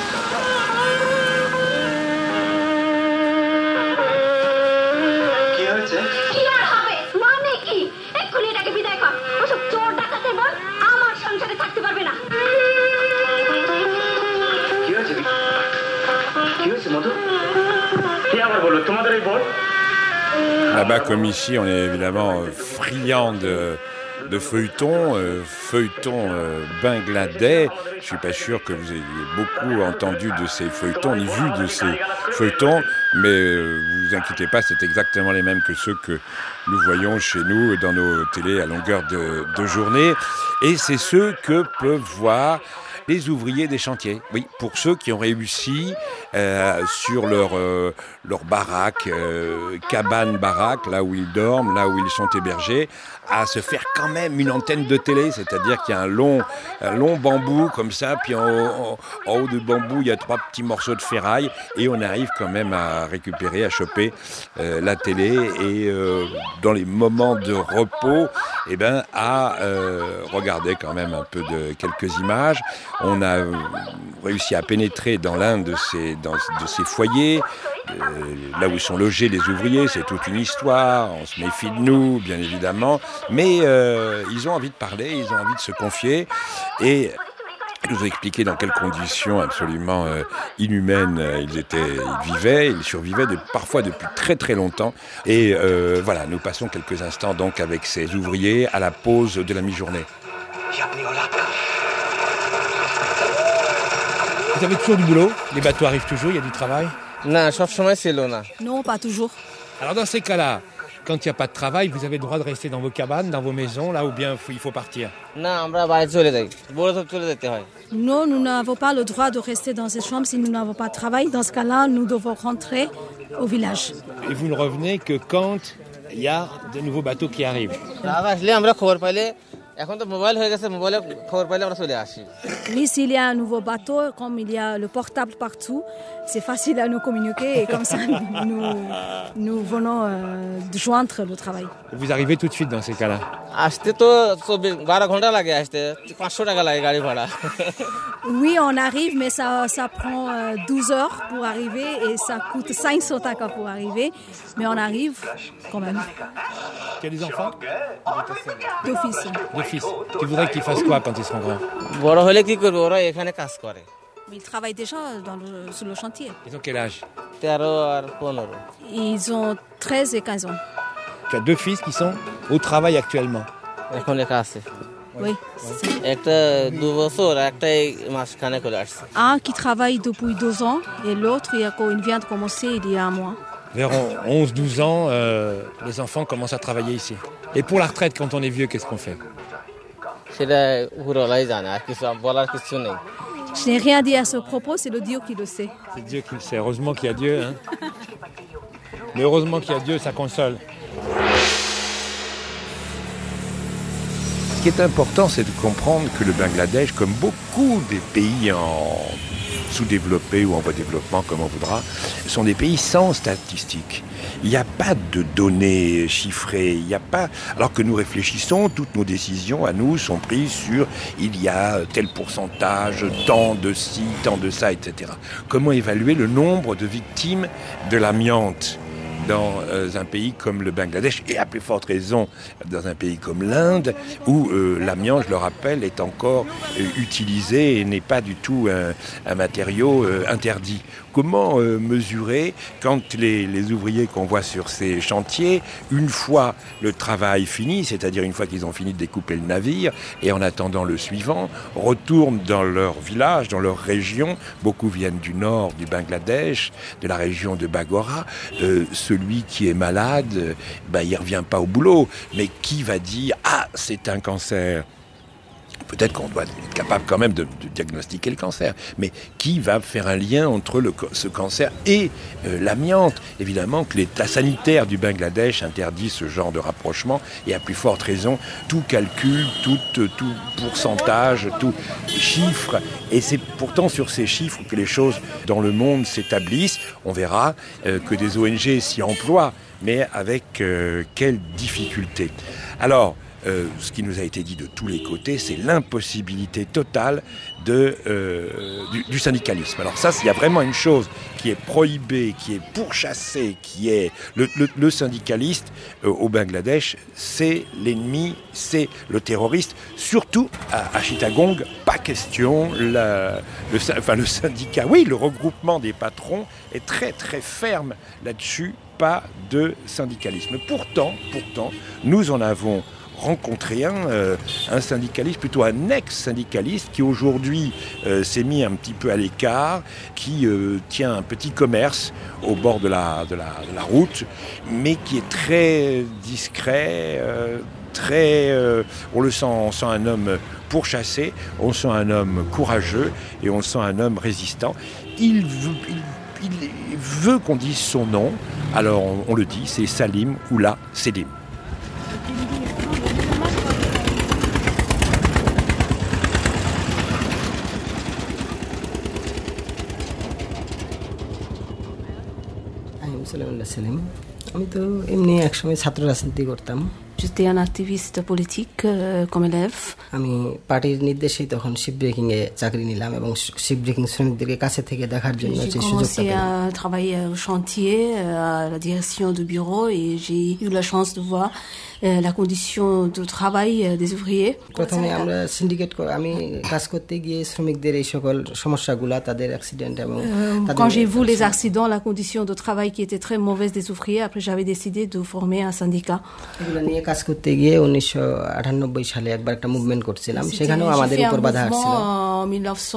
Là-bas, comme ici, on est évidemment friand de feuilletons bangladais. Je suis pas sûr que vous ayez beaucoup entendu de ces feuilletons, ni vu de ces feuilletons, mais vous inquiétez pas, c'est exactement les mêmes que ceux que nous voyons chez nous dans nos télés à longueur de journée. Et c'est ceux que peuvent voir les ouvriers des chantiers. Oui, pour ceux qui ont réussi sur leur baraque, cabane-baraque, là où ils dorment, là où ils sont hébergés, à se faire quand même une antenne de télé, c'est-à-dire qu'il y a un long bambou comme ça, puis en haut du bambou, il y a 3 petits morceaux de ferraille, et on arrive quand même à récupérer, à choper la télé, et dans les moments de repos, à regarder quand même un peu de quelques images. On a réussi à pénétrer dans l'un de ces foyers, là où sont logés les ouvriers. C'est toute une histoire, on se méfie de nous, bien évidemment, mais ils ont envie de parler, ils ont envie de se confier, et ils nous ont expliqué dans quelles conditions absolument inhumaines ils vivaient, ils survivaient parfois depuis très très longtemps. Et voilà, nous passons quelques instants donc avec ces ouvriers à la pause de la mi-journée. Vous avez toujours du boulot? Les bateaux arrivent toujours, il y a du travail? Non, pas toujours. Alors dans ces cas-là, quand il n'y a pas de travail, vous avez le droit de rester dans vos cabanes, dans vos maisons, là, ou bien il faut partir? Non, nous n'avons pas le droit de rester dans ces chambres si nous n'avons pas de travail. Dans ce cas-là, nous devons rentrer au village. Et vous ne revenez que quand il y a de nouveaux bateaux qui arrivent? Oui, s'il y a un nouveau bateau, comme il y a le portable partout, c'est facile à nous communiquer et comme ça, nous venons de joindre le travail. Vous arrivez tout de suite dans ces cas-là? Oui, on arrive, mais ça prend 12 heures pour arriver et ça coûte 500 taka pour arriver, mais on arrive quand même. Tu as des enfants? 2 fils. 2 fils. Tu voudrais qu'ils fassent quoi quand ils seront grands? Ils travaillent déjà sur le chantier. Ils ont quel âge? Ils ont 13 et 15 ans. Tu as 2 fils qui sont au travail actuellement? Oui. Un qui travaille depuis 2 ans et l'autre, il vient de commencer il y a un mois. Vers 11-12 ans, les enfants commencent à travailler ici. Et pour la retraite, quand on est vieux, qu'est-ce qu'on fait? Je n'ai rien dit à ce propos, c'est le Dieu qui le sait. C'est Dieu qui le sait. Heureusement qu'il y a Dieu. Hein. Mais heureusement qu'il y a Dieu, ça console. Ce qui est important, c'est de comprendre que le Bangladesh, comme beaucoup des pays en sous-développés ou en voie de développement, comme on voudra, sont des pays sans statistiques. Il n'y a pas de données chiffrées, il n'y a pas... Alors que nous réfléchissons, toutes nos décisions à nous sont prises sur il y a tel pourcentage, tant de ci, tant de ça, etc. Comment évaluer le nombre de victimes de l'amiante dans un pays comme le Bangladesh, et à plus forte raison dans un pays comme l'Inde, où l'amiante, je le rappelle, est encore utilisé et n'est pas du tout un matériau interdit. Comment mesurer quand les ouvriers qu'on voit sur ces chantiers, une fois le travail fini, c'est-à-dire une fois qu'ils ont fini de découper le navire, et en attendant le suivant, retournent dans leur village, dans leur région, beaucoup viennent du nord du Bangladesh, de la région de Bagora, celui qui est malade, il ne revient pas au boulot, mais qui va dire « Ah, c'est un cancer ». Peut-être qu'on doit être capable quand même de diagnostiquer le cancer, mais qui va faire un lien entre ce cancer et l'amiante? Évidemment que l'État sanitaire du Bangladesh interdit ce genre de rapprochement, et à plus forte raison, tout calcul, tout pourcentage, tout chiffre, et c'est pourtant sur ces chiffres que les choses dans le monde s'établissent. On verra que des ONG s'y emploient, mais avec quelles difficultés. Alors, ce qui nous a été dit de tous les côtés, c'est l'impossibilité totale du syndicalisme. Alors ça, il y a vraiment une chose qui est prohibée, qui est pourchassée, qui est le syndicaliste au Bangladesh, c'est l'ennemi, c'est le terroriste. Surtout à Chittagong, pas question. Le syndicat, oui, le regroupement des patrons est très très ferme là-dessus, pas de syndicalisme. Pourtant, nous en avons rencontré un syndicaliste, plutôt un ex-syndicaliste qui aujourd'hui s'est mis un petit peu à l'écart, qui tient un petit commerce au bord de la route, mais qui est très discret, on le sent un homme pourchasser. On sent un homme courageux et on sent un homme résistant. Il veut qu'on dise son nom, alors on le dit, c'est Salim Oula Selim. J'étais un activiste politique comme élève. আমি পার্টির নির্দেশেই তখন ship breaking a চাকরি নিলাম এবং ship breaking শ্রমিকদেরকে কাছে থেকে দেখার জন্য J'ai commencé à travailler au chantier, à la direction du bureau, et j'ai eu la chance de voir la condition de travail des ouvriers. প্রথমে আমরা সিন্ডিকেট আমি কাজ করতে গিয়ে শ্রমিকদের এই সকল সমস্যাগুলো তাদের অ্যাক্সিডেন্ট এবং quand j'ai vu les accidents, la condition de travail qui était très mauvaise des ouvriers, après j'avais décidé de former un syndicat. এগুলো নিয়ে কাজ করতে গিয়ে 1998 সালে একবার একটা মুভমেন্ট করছিলাম, সেখানেও আমাদের উপর বাধা আসছিল en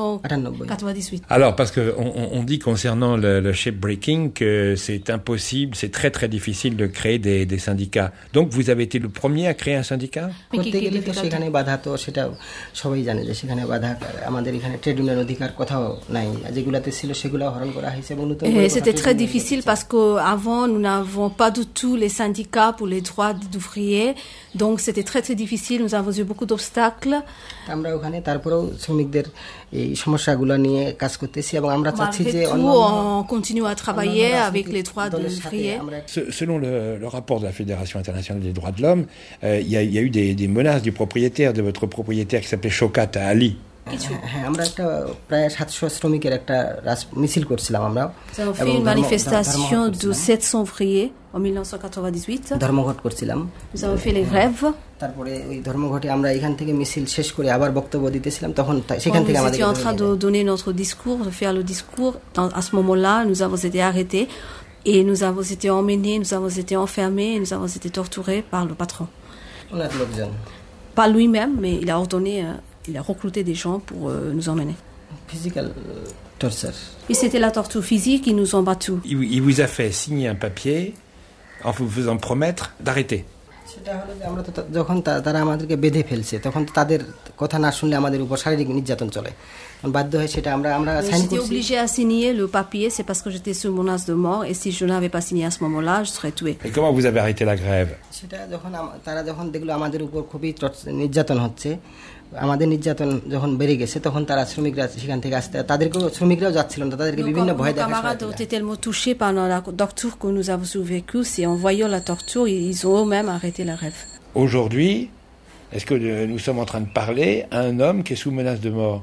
1998. Alors parce que on dit concernant le shipbreaking que c'est impossible, c'est très très difficile de créer des syndicats. Donc vous avez été le premier à créer un syndicat? করতে গেলে তো সেখানে বাধা, তো সেটা সবাই জানে যে সেখানে বাধা, আমাদের এখানে ট্রেড ইউনিয়ন অধিকার কোথাও নাই, যেগুলাতে ছিল সেগুলো হরণ করা হয়েছে এবং নতুন C'était très difficile parce qu'avant nous n'avons pas du tout les syndicats pour les droits d'ouvriers, donc c'était très très difficile, nous avons eu beaucoup d'obstacles. আমরা ওখানে তারপরেও শ্রমিকদের এই সমস্যাগুলো নিয়ে কাজ করতেছি এবং আমরা চাচ্ছি যে on continue à travailler avec les droits des ouvriers. Selon le rapport de la Fédération internationale des droits de l'homme, il y a eu des menaces du propriétaire, de votre propriétaire qui s'appelait Shaukat Ali. আমরা একটা প্রায় 700 শ্রমিকের একটা মিছিল করছিলাম আমরা। Nous avons fait une manifestation de 700 ouvriers en 1998. ধর্মঘট করছিলাম। Nous avons fait les grèves. তারপরে ওই ধর্মঘটে আমরা এখান থেকে মিছিল শেষ করে আবার বক্তব্য দিতেছিলাম, তখন সেখান থেকে আমাদের Nous étions en train de donner notre discours, de faire le discours. À ce moment-là, nous avons été arrêtés et nous avons été emmenés, nous avons été enfermés, nous avons été torturés par le patron. ওনার লোকজন। Pas lui-même, mais il a ordonné, il a recruté des gens pour nous emmener. Physical torture. Et c'était la torture physique, ils nous ont battus. Il vous a fait signer un papier en vous faisant promettre d'arrêter. সেটা হলো যে আমরা তো যখন তারা আমাদেরকে বেঁধে ফেলছে তখন তো তাদের কথা না শুনলে আমাদের উপর শারীরিক নির্যাতন চলে, বাধ্য হয়ে সেটা আমরা সাইন করছি। J'étais obligée à signer le papier, c'est parce que j'étais sous menace de mort, et si je n'avais pas signé à ce moment-là, je serais tuée. Et comment vous avez arrêté la grève? সেটা যখন তারা যখন দেখলো আমাদের উপর খুবই নির্যাতন হচ্ছে, আমাদের নির্যাতন যখন বেড়ে গেছে, তখন তারা শ্রমিকরা সেখান থেকে আসতে, তাদেরকেও শ্রমিকরাও যাচ্ছিল না, তাদেরকে বিভিন্ন ভয় দেখানো। Nos camarades ont été tellement touchés par la torture que nous avons vécue, c'est en voyant la torture, ils ont eux-mêmes arrêté la grève. Aujourd'hui, est-ce que nous sommes en train de parler à un homme qui est sous menace de mort?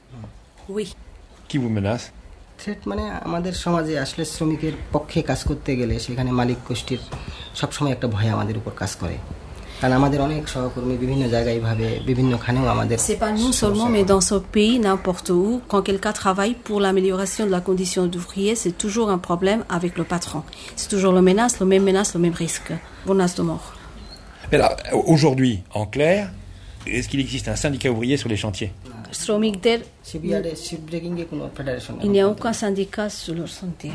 Oui. Qui vous menace? Threat মানে আমাদের সমাজে আসলে শ্রমিকের পক্ষে কাজ করতে গেলে সেখানে মালিক গোষ্ঠীর সবসময় একটা ভয় আমাদের উপর কাজ করে, কারণ আমাদের অনেক সহকর্মী বিভিন্ন জায়গায় ভাবে বিভিন্ন খানেও আমাদের। C'est pas nous seulement, mais dans ce pays, n'importe où, quand quelqu'un travaille pour l'amélioration de la condition d'ouvrier, c'est toujours un problème avec le patron. C'est toujours la menace, le même risque, menace de mort. Mais là, aujourd'hui, en clair, est-ce qu'il existe un syndicat ouvrier sur les chantiers? Il n'y a aucun syndicat sur le chantier.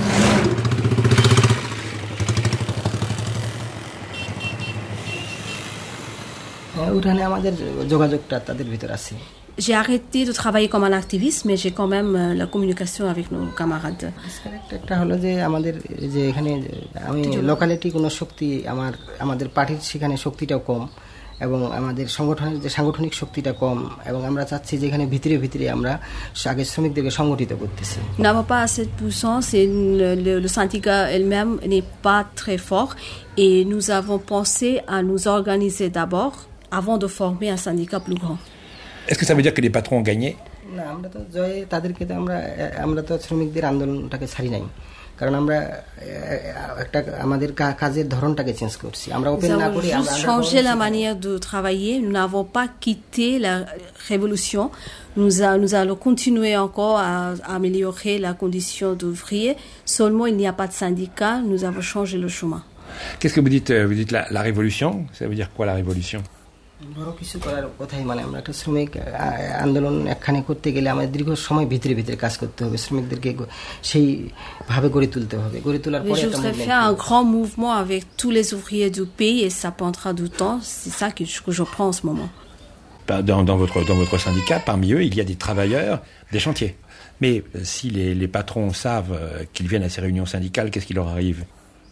J'ai arrêté de travailler comme un activiste, mais j'ai quand même la communication avec nos camarades. একটা হলো যে আমাদের যে এখানে আমি লোকালিটি কোনো শক্তি আমাদের পার্টির সেখানে শক্তিটাও কম এবং আমাদের সংগঠনের যে সাংগঠনিক শক্তিটা কম, এবং আমরা চাচ্ছি যে এখানে ভিতরে ভিতরে আমরা আগে শ্রমিকদেরকে সংগঠিত করতেছি। Nous n'avons pas assez de puissance et le syndicat elle-même n'est pas très fort, et nous avons pensé à nous organiser d'abord avant de former un syndicat plus grand. Est-ce que ça veut dire que les patrons ont gagné? না, আমরা তো জয়ে তাদেরকে তো আমরা তো শ্রমিকদের আন্দোলনটাকে ছাড়ি নাই, কারণ আমরা একটা আমাদের কাজের ধরনটাকে চেঞ্জ করছি। আমরা ওপেন না করি, আমরা changé la manière de travailler, nous n'avons pas quitté la révolution, nous allons continuer encore à améliorer la condition d'ouvrier, seulement il n'y a pas de syndicat, nous avons changé le chemin. Qu'est-ce que vous dites? Vous dites la révolution, ça veut dire quoi la révolution? বড় কিছু করার কথাই, মানে আমরা একটা শ্রমিক আন্দোলন একখানে করতে গেলে আমাদের দীর্ঘ সময় ভিতরে ভিতরে কাজ করতে হবে, শ্রমিকদেরকে সেই ভাবে গড়ে তুলতে হবে, গড়ে তোলার পরে je voudrais faire un grand mouvement avec tous les ouvriers du pays, et ça prendra du temps, c'est ça que je prends en ce moment. dans votre syndicat, parmi eux, il y a des travailleurs des chantiers. Mais si les patrons savent qu'ils viennent à ces réunions syndicales, qu'est-ce qui leur arrive?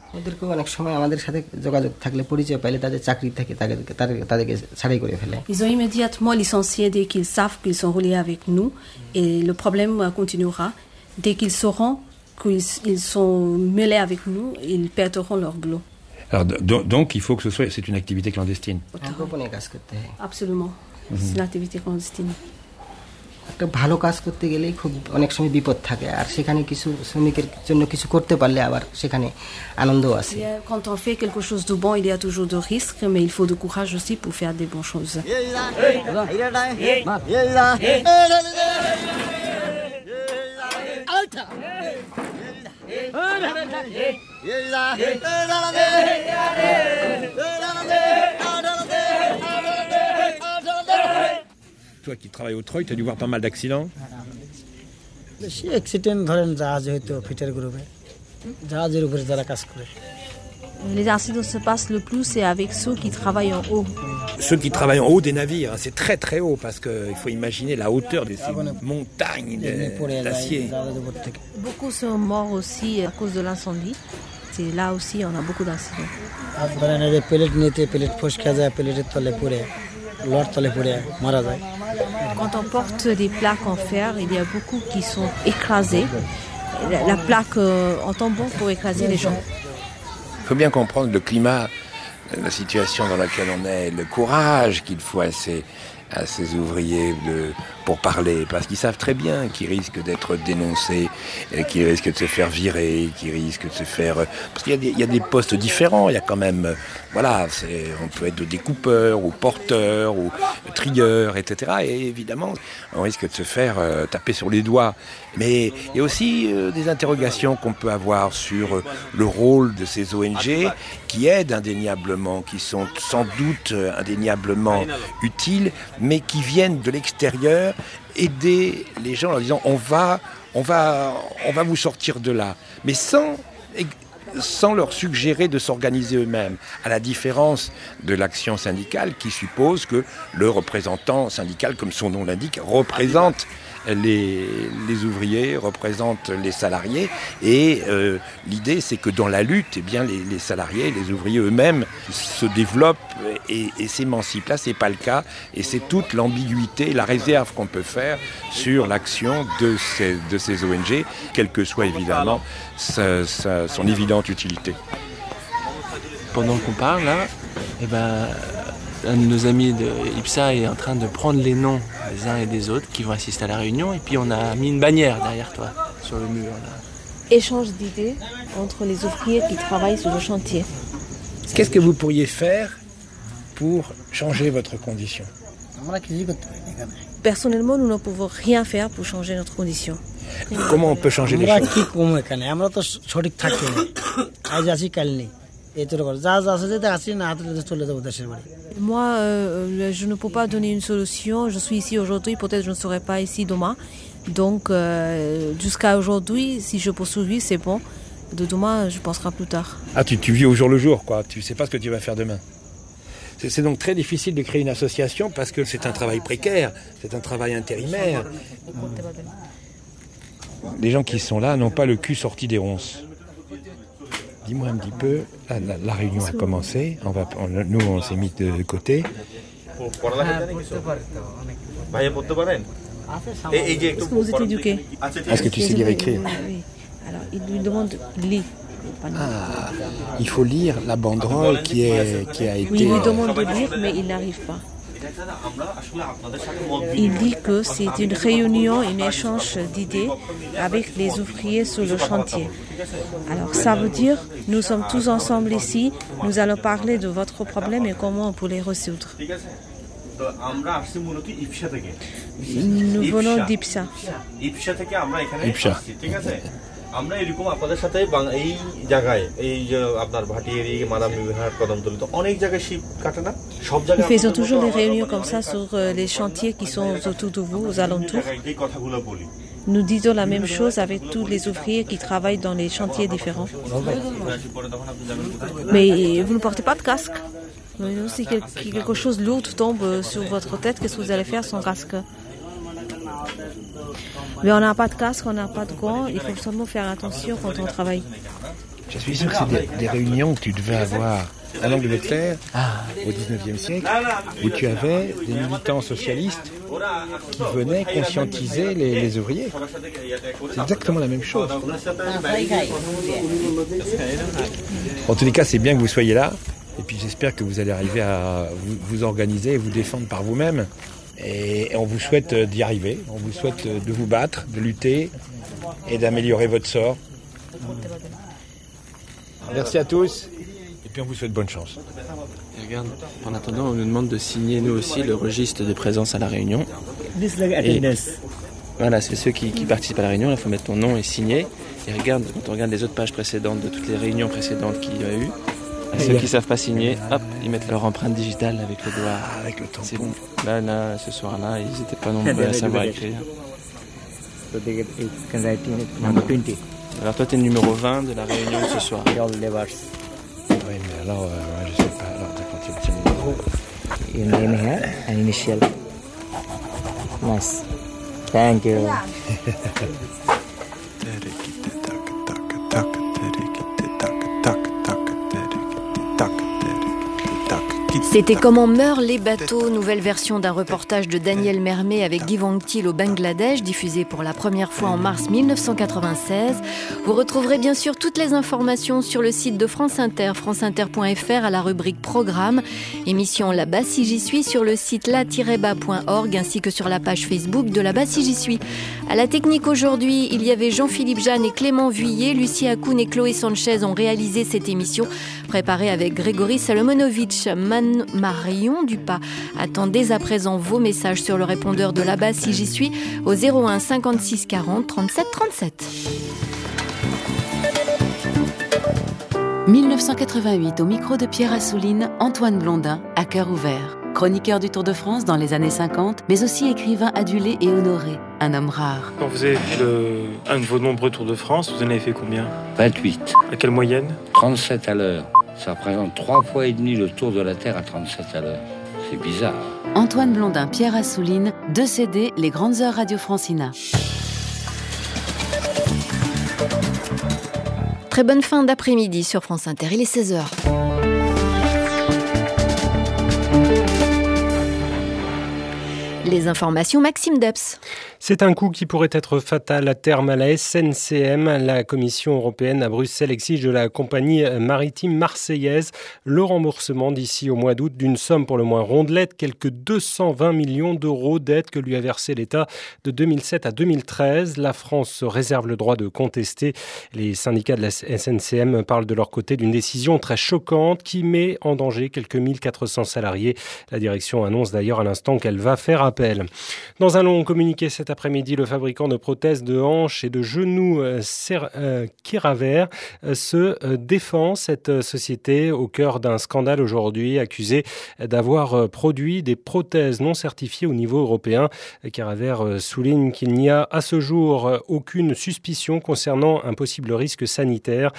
Ils ont immédiatement licencié dès qu'ils savent qu'ils sont reliés avec nous et le problème continuera. Dès qu'ils sauront qu'ils sont mêlés avec nous, ils perdront leur boulot. Alors, donc il faut que c'est une activité clandestine. Absolument, c'est une activité clandestine. একটা ভালো কাজ করতে গেলেই খুব অনেক সময় বিপদ থাকে আর সেখানে কিছু শ্রমিকের জন্য কিছু করতে পারলে আবার সেখানে আনন্দও আছে Quand on fait quelque chose de bon, il y a toujours de risques, mais il faut du courage aussi pour faire des bonnes choses. Toi qui travailles au Troy, tu as dû voir pas mal d'accidents. Les accidents se passent le plus, c'est avec ceux qui travaillent en haut. Ceux qui travaillent en haut des navires, c'est très très haut parce qu'il faut imaginer la hauteur de ces montagnes d'acier. Beaucoup sont morts aussi à cause de l'incendie. C'est là aussi on a beaucoup d'accidents. Quand on porte des plaques en fer, il y a beaucoup qui sont écrasées. La plaque en tombant pour écraser les gens. Il faut bien comprendre le climat, la situation dans laquelle on est, le courage qu'il faut à ces ouvriers pour parler, parce qu'ils savent très bien qu'ils risquent d'être dénoncés, qu'ils risquent de se faire virer, qu'ils risquent de se faire... Parce qu'il y a des postes différents, il y a quand même... Voilà, on peut être découpeur, ou porteur, ou trieur, etc. Et évidemment, on risque de se faire taper sur les doigts. Mais il y a aussi des interrogations qu'on peut avoir sur le rôle de ces ONG qui aident indéniablement, qui sont sans doute indéniablement utiles, mais qui viennent de l'extérieur aider les gens en leur disant on va vous sortir de là, mais sans leur suggérer de s'organiser eux-mêmes, à la différence de l'action syndicale qui suppose que le représentant syndical, comme son nom l'indique, représente les ouvriers, représente les salariés et l'idée c'est que dans la lutte, eh bien, les salariés, les ouvriers eux-mêmes se développent et s'émancipent. Là c'est pas le cas et c'est toute l'ambiguïté, la réserve qu'on peut faire sur l'action de ces ONG, quelle que soit évidemment son évidente utilité. Pendant qu'on parle là, un de nos amis de IPSA est en train de prendre les noms des uns et des autres qui vont assister à la réunion et puis on a mis une bannière derrière toi sur le mur là. Échange d'idées entre les ouvriers qui travaillent sur le chantier. Qu'est-ce que vous pourriez faire pour changer votre condition? Personnellement, nous ne pouvons rien faire pour changer notre condition. Comment on peut changer les choses? Moi, je ne peux pas donner une solution. Je suis ici aujourd'hui, peut-être je ne serai pas ici demain. Donc, jusqu'à aujourd'hui, si je poursuis, c'est bon. De demain, je penserai plus tard. Ah, tu vis au jour le jour, quoi. Tu ne sais pas ce que tu vas faire demain. C'est donc très difficile de créer une association parce que c'est un travail précaire, c'est un travail intérimaire. Les gens qui sont là n'ont pas le cul sorti des ronces. Dis-moi un petit peu, la réunion a commencé, nous on s'est mis de côté. Est-ce que vous êtes éduqué? Est-ce que tu sais lire et écrire? Oui. Alors, il lui demande de lire. Il faut lire la banderole qui a été... Oui, il lui demande de lire, mais il n'arrive pas. Il dit que c'est une réunion, un échange d'idées avec les ouvriers sur le chantier. Alors ça veut dire, nous sommes tous ensemble ici, nous allons parler de votre problème et comment on peut les résoudre. Nous venons d'IPSA. IPSA. আমরা এরকম আপনাদের সাথে এই জায়গায় এই যে আপনার ভাটিয়ারি মাদামনিহাট কদমতলী তো অনেক জায়গায় শিপ কাটে না সব জায়গায় Nous faisons toujours des réunions comme ça sur les chantiers qui sont autour de vous, aux alentours. Nous disons la même chose avec tous les ouvriers qui travaillent dans les chantiers différents. Mais vous ne portez pas de casque? Si quelque chose de lourd tombe sur votre tête, qu'est-ce que vous allez faire sans casque? Mais on n'a pas de casque, on n'a pas de gants, il faut seulement faire attention quand on travaille. Je suis sûr que c'est des réunions que tu devais avoir en Angleterre au 19e siècle, où tu avais des militants socialistes qui venaient conscientiser les ouvriers. C'est exactement la même chose. En tous les cas, c'est bien que vous soyez là. Et puis j'espère que vous allez arriver à vous organiser et vous défendre par vous-même. Et on vous souhaite d'y arriver. On vous souhaite de vous battre, de lutter et d'améliorer votre sort. Merci à tous. Et puis on vous souhaite bonne chance. Et regarde, en attendant, on nous demande de signer nous aussi le registre de présence à la réunion. Et voilà, c'est ceux qui participent à la réunion. Il faut mettre ton nom et signer. Et regarde, quand on regarde les autres pages précédentes de toutes les réunions précédentes qu'il y a eu, ceux qui ne savent pas signer, hop, ils mettent leur empreinte digitale avec le doigt. Avec le tampon. C'est bon. Là, ce soir-là, ils n'étaient pas nombreux à savoir écrire. Alors toi, tu es le numéro 20 de la réunion de ce soir. Oui, mais alors, je sais pas. Alors, d'accord, tu le numéro. Your name here and initial. Nice. Thank you. C'était Comment meurent les bateaux, nouvelle version d'un reportage de Daniel Mermet avec Guy Wangtil au Bangladesh, diffusé pour la première fois en mars 1996. Vous retrouverez bien sûr toutes les informations sur le site de France Inter, franceinter.fr à la rubrique Programme. Émission Là-bas si j'y suis sur le site la-bas.org ainsi que sur la page Facebook de Là-bas si j'y suis. À la technique aujourd'hui, il y avait Jean-Philippe Jeanne et Clément Vuillet. Lucie Akoun et Chloé Sanchez ont réalisé cette émission préparée avec Grégory Salomonovitch. Marion Dupas attend dès à présent vos messages sur le répondeur de Là-bas si j'y suis au 01 56 40 37 37. 1988, au micro de Pierre Assouline, Antoine Blondin, à cœur ouvert. Chroniqueur du Tour de France dans les années 50, mais aussi écrivain adulé et honoré, un homme rare. Quand vous avez fait un de vos nombreux Tours de France, vous en avez fait combien? 28. À quelle moyenne? 37 à l'heure. Ça représente 3 fois et demi le tour de la Terre à 37 à l'heure. C'est bizarre. Antoine Blondin, Pierre Assouline, 2 CD, Les Grandes Heures Radio Francina. Très bonne fin d'après-midi sur France Inter, il est 16h. Les informations, Maxime Debs. C'est un coup qui pourrait être fatal à terme à la SNCM. La Commission européenne à Bruxelles exige de la compagnie maritime marseillaise le remboursement d'ici au mois d'août d'une somme pour le moins rondelette, quelques 220 millions d'euros d'aide que lui a versé l'État de 2007 à 2013. La France se réserve le droit de contester. Les syndicats de la SNCM parlent de leur côté d'une décision très choquante qui met en danger quelques 1400 salariés. La direction annonce d'ailleurs à l'instant qu'elle va faire appel. Dans un long communiqué cet après-midi, le fabricant de prothèses de hanches et de genoux Keraver se défend. Cette société, au cœur d'un scandale aujourd'hui, accusée d'avoir produit des prothèses non certifiées au niveau européen. Keraver souligne qu'il n'y a à ce jour aucune suspicion concernant un possible risque sanitaire.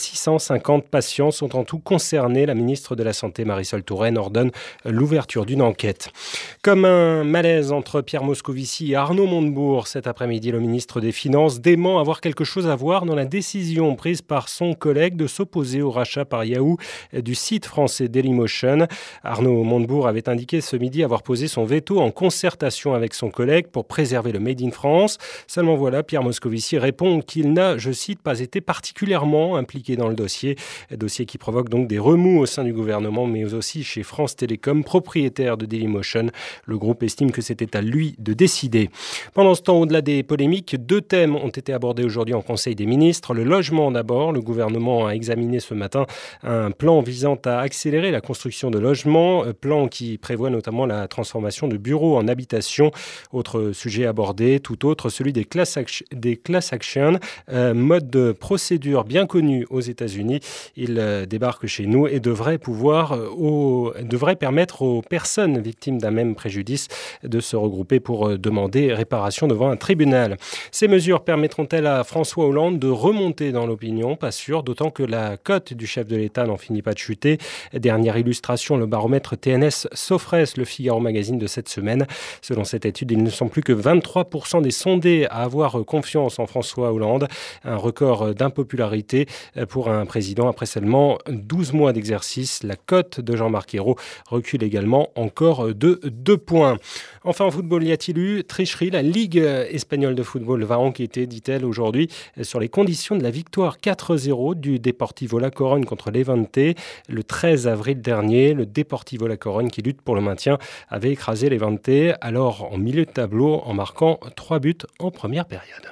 650 patients sont en tout concernés. La ministre de la Santé, Marisol Touraine, ordonne l'ouverture d'une enquête. Comme un malaise entre Pierre Moscovici et Arnaud Montebourg cet après-midi, le ministre des Finances dément avoir quelque chose à voir dans la décision prise par son collègue de s'opposer au rachat par Yahoo du site français Dailymotion. Arnaud Montebourg avait indiqué ce midi avoir posé son veto en concertation avec son collègue pour préserver le Made in France. Seulement voilà, Pierre Moscovici répond qu'il n'a, je cite, pas été particulièrement impliqué dans le dossier qui provoque donc des remous au sein du gouvernement, mais aussi chez France Télécom, propriétaire de Dailymotion. Le groupe estime que c'était à lui de décider. Pendant ce temps, au-delà des polémiques, 2 thèmes ont été abordés aujourd'hui en Conseil des ministres. Le logement d'abord. Le gouvernement a examiné ce matin un plan visant à accélérer la construction de logements, plan qui prévoit notamment la transformation de bureaux en habitation. Autre sujet abordé, tout autre, celui des class action, mode de procédure bien connu aux États-Unis. Il débarque chez nous et devrait permettre aux personnes victimes d'un même préjudice de se regrouper pour demander réparation devant un tribunal. Ces mesures permettront-elles à François Hollande de remonter dans l'opinion? Pas sûr, d'autant que la cote du chef de l'État n'en finit pas de chuter. Dernière illustration, le baromètre TNS Sofres, le Figaro Magazine de cette semaine. Selon cette étude, ils ne sont plus que 23% des sondés à avoir confiance en François Hollande. Un record d'impopularité pour un président après seulement 12 mois d'exercice. La cote de Jean-Marc Ayrault recule également encore de 2 points. Enfin, en football, y a-t-il eu tricherie? La Ligue espagnole de football va enquêter, dit-elle aujourd'hui, sur les conditions de la victoire 4-0 du Deportivo La Corogne contre Levante. Le 13 avril dernier, le Deportivo La Corogne, qui lutte pour le maintien, avait écrasé Levante, alors en milieu de tableau, en marquant 3 buts en première période.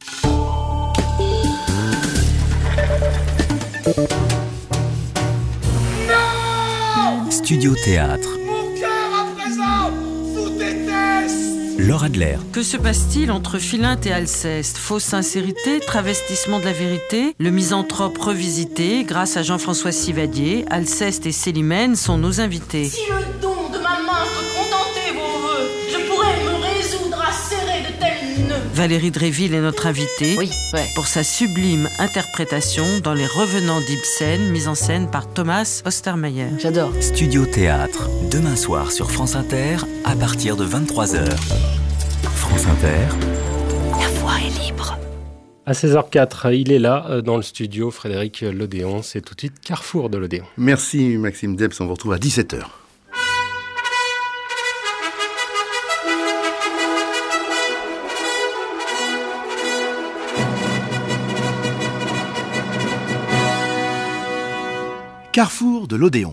Studio Théâtre. Mon cœur à présent vous déteste. Laure Adler. Que se passe-t-il entre Philinte et Alceste? Fausse sincérité, travestissement de la vérité, le misanthrope revisité grâce à Jean-François Sivadier. Alceste et Célimène sont nos invités. Si le don de ma main peut contenter vos voeux, je pourrais me résoudre à serrer de tels nœuds. Valérie Dréville est notre invitée pour sa sublime interprétation dans Les Revenants d'Ibsen, mise en scène par Thomas Ostermeyer. J'adore. Studio Théâtre, demain soir sur France Inter, à partir de 23h. France Inter. La voix est libre. À 16h04, il est là, dans le studio, Frédéric Lodéon. C'est tout de suite Carrefour de Lodéon. Merci Maxime Debs, on vous retrouve à 17h. Carrefour de l'Odéon.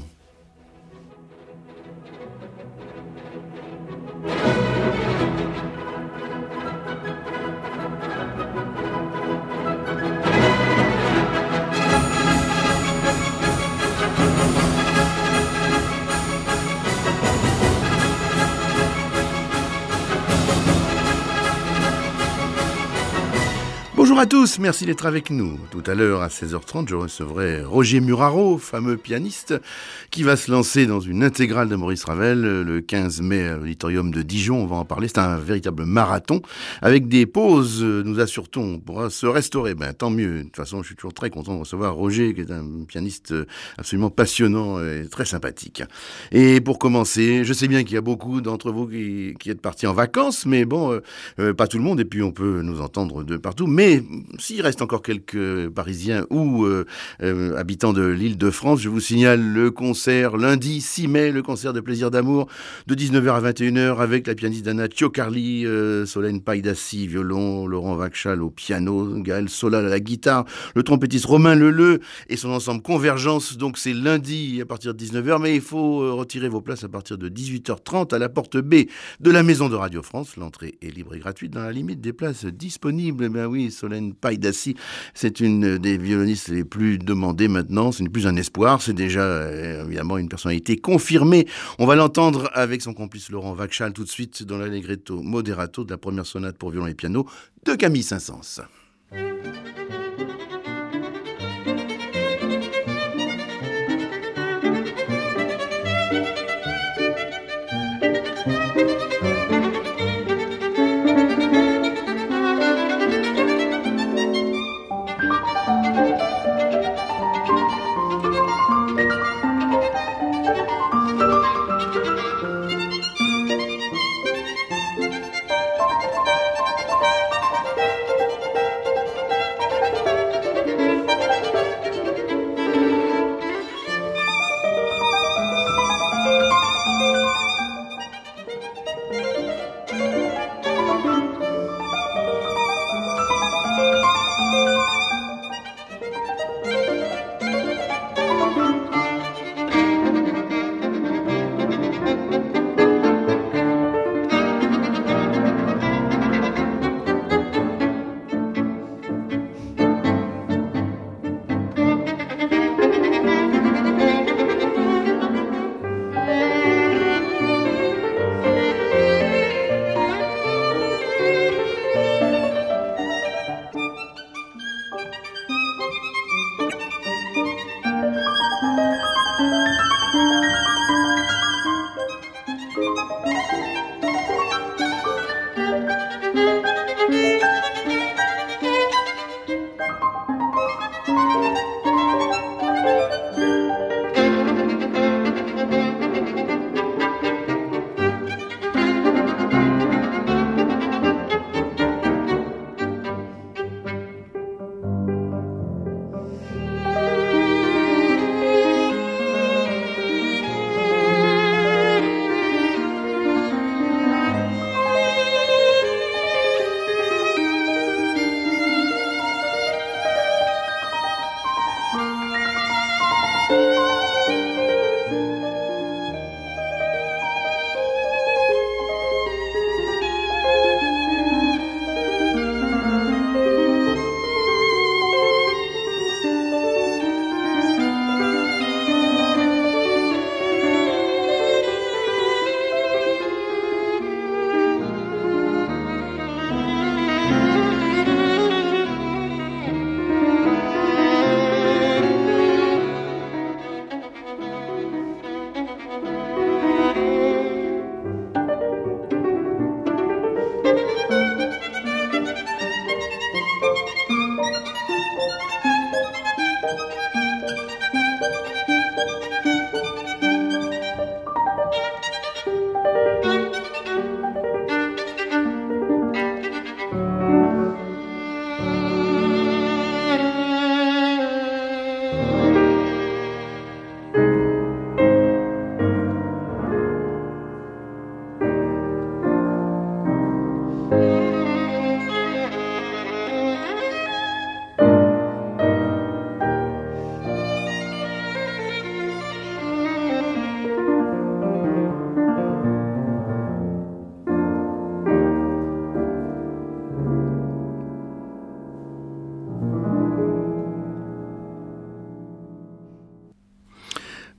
Bonjour à tous, merci d'être avec nous. Tout à l'heure, à 16h30, je recevrai Roger Muraro, fameux pianiste, qui va se lancer dans une intégrale de Maurice Ravel le 15 mai à l'auditorium de Dijon. On va en parler, c'est un véritable marathon. Avec des pauses, nous assure-t-on, on pourra se restaurer. Tant mieux. De toute façon, je suis toujours très content de recevoir Roger, qui est un pianiste absolument passionnant et très sympathique. Et pour commencer, je sais bien qu'il y a beaucoup d'entre vous qui êtes partis en vacances, mais bon, pas tout le monde, et puis on peut nous entendre de partout. Mais s'il reste encore quelques Parisiens ou habitants de l'Île-de-France, je vous signale le concert lundi 6 mai, le concert de Plaisir d'amour de 19h à 21h avec la pianiste Dana Cioccarli, Solène Paidassi, violon, Laurent Vachal au piano, Gaël Solal à la guitare, le trompettiste Romain Leleu et son ensemble Convergence. Donc c'est lundi à partir de 19h, mais il faut retirer vos places à partir de 18h30 à la porte B de la Maison de Radio France. L'entrée est libre et gratuite dans la limite des places disponibles. Ben oui, Solène Paidassi, c'est une des violonistes les plus demandées maintenant. Ce n'est plus un espoir, c'est déjà évidemment une personnalité confirmée. On va l'entendre avec son complice Laurent Vachal tout de suite dans l'allegretto moderato de la première sonate pour violon et piano de Camille Saint-Saëns.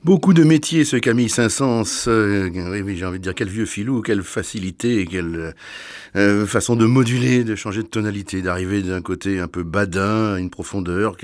Beaucoup de métiers, ce Camille Saint-Saëns. Oui, j'ai envie de dire, quel vieux filou, quelle facilité, quelle façon de moduler, de changer de tonalité, d'arriver d'un côté un peu badin à une profondeur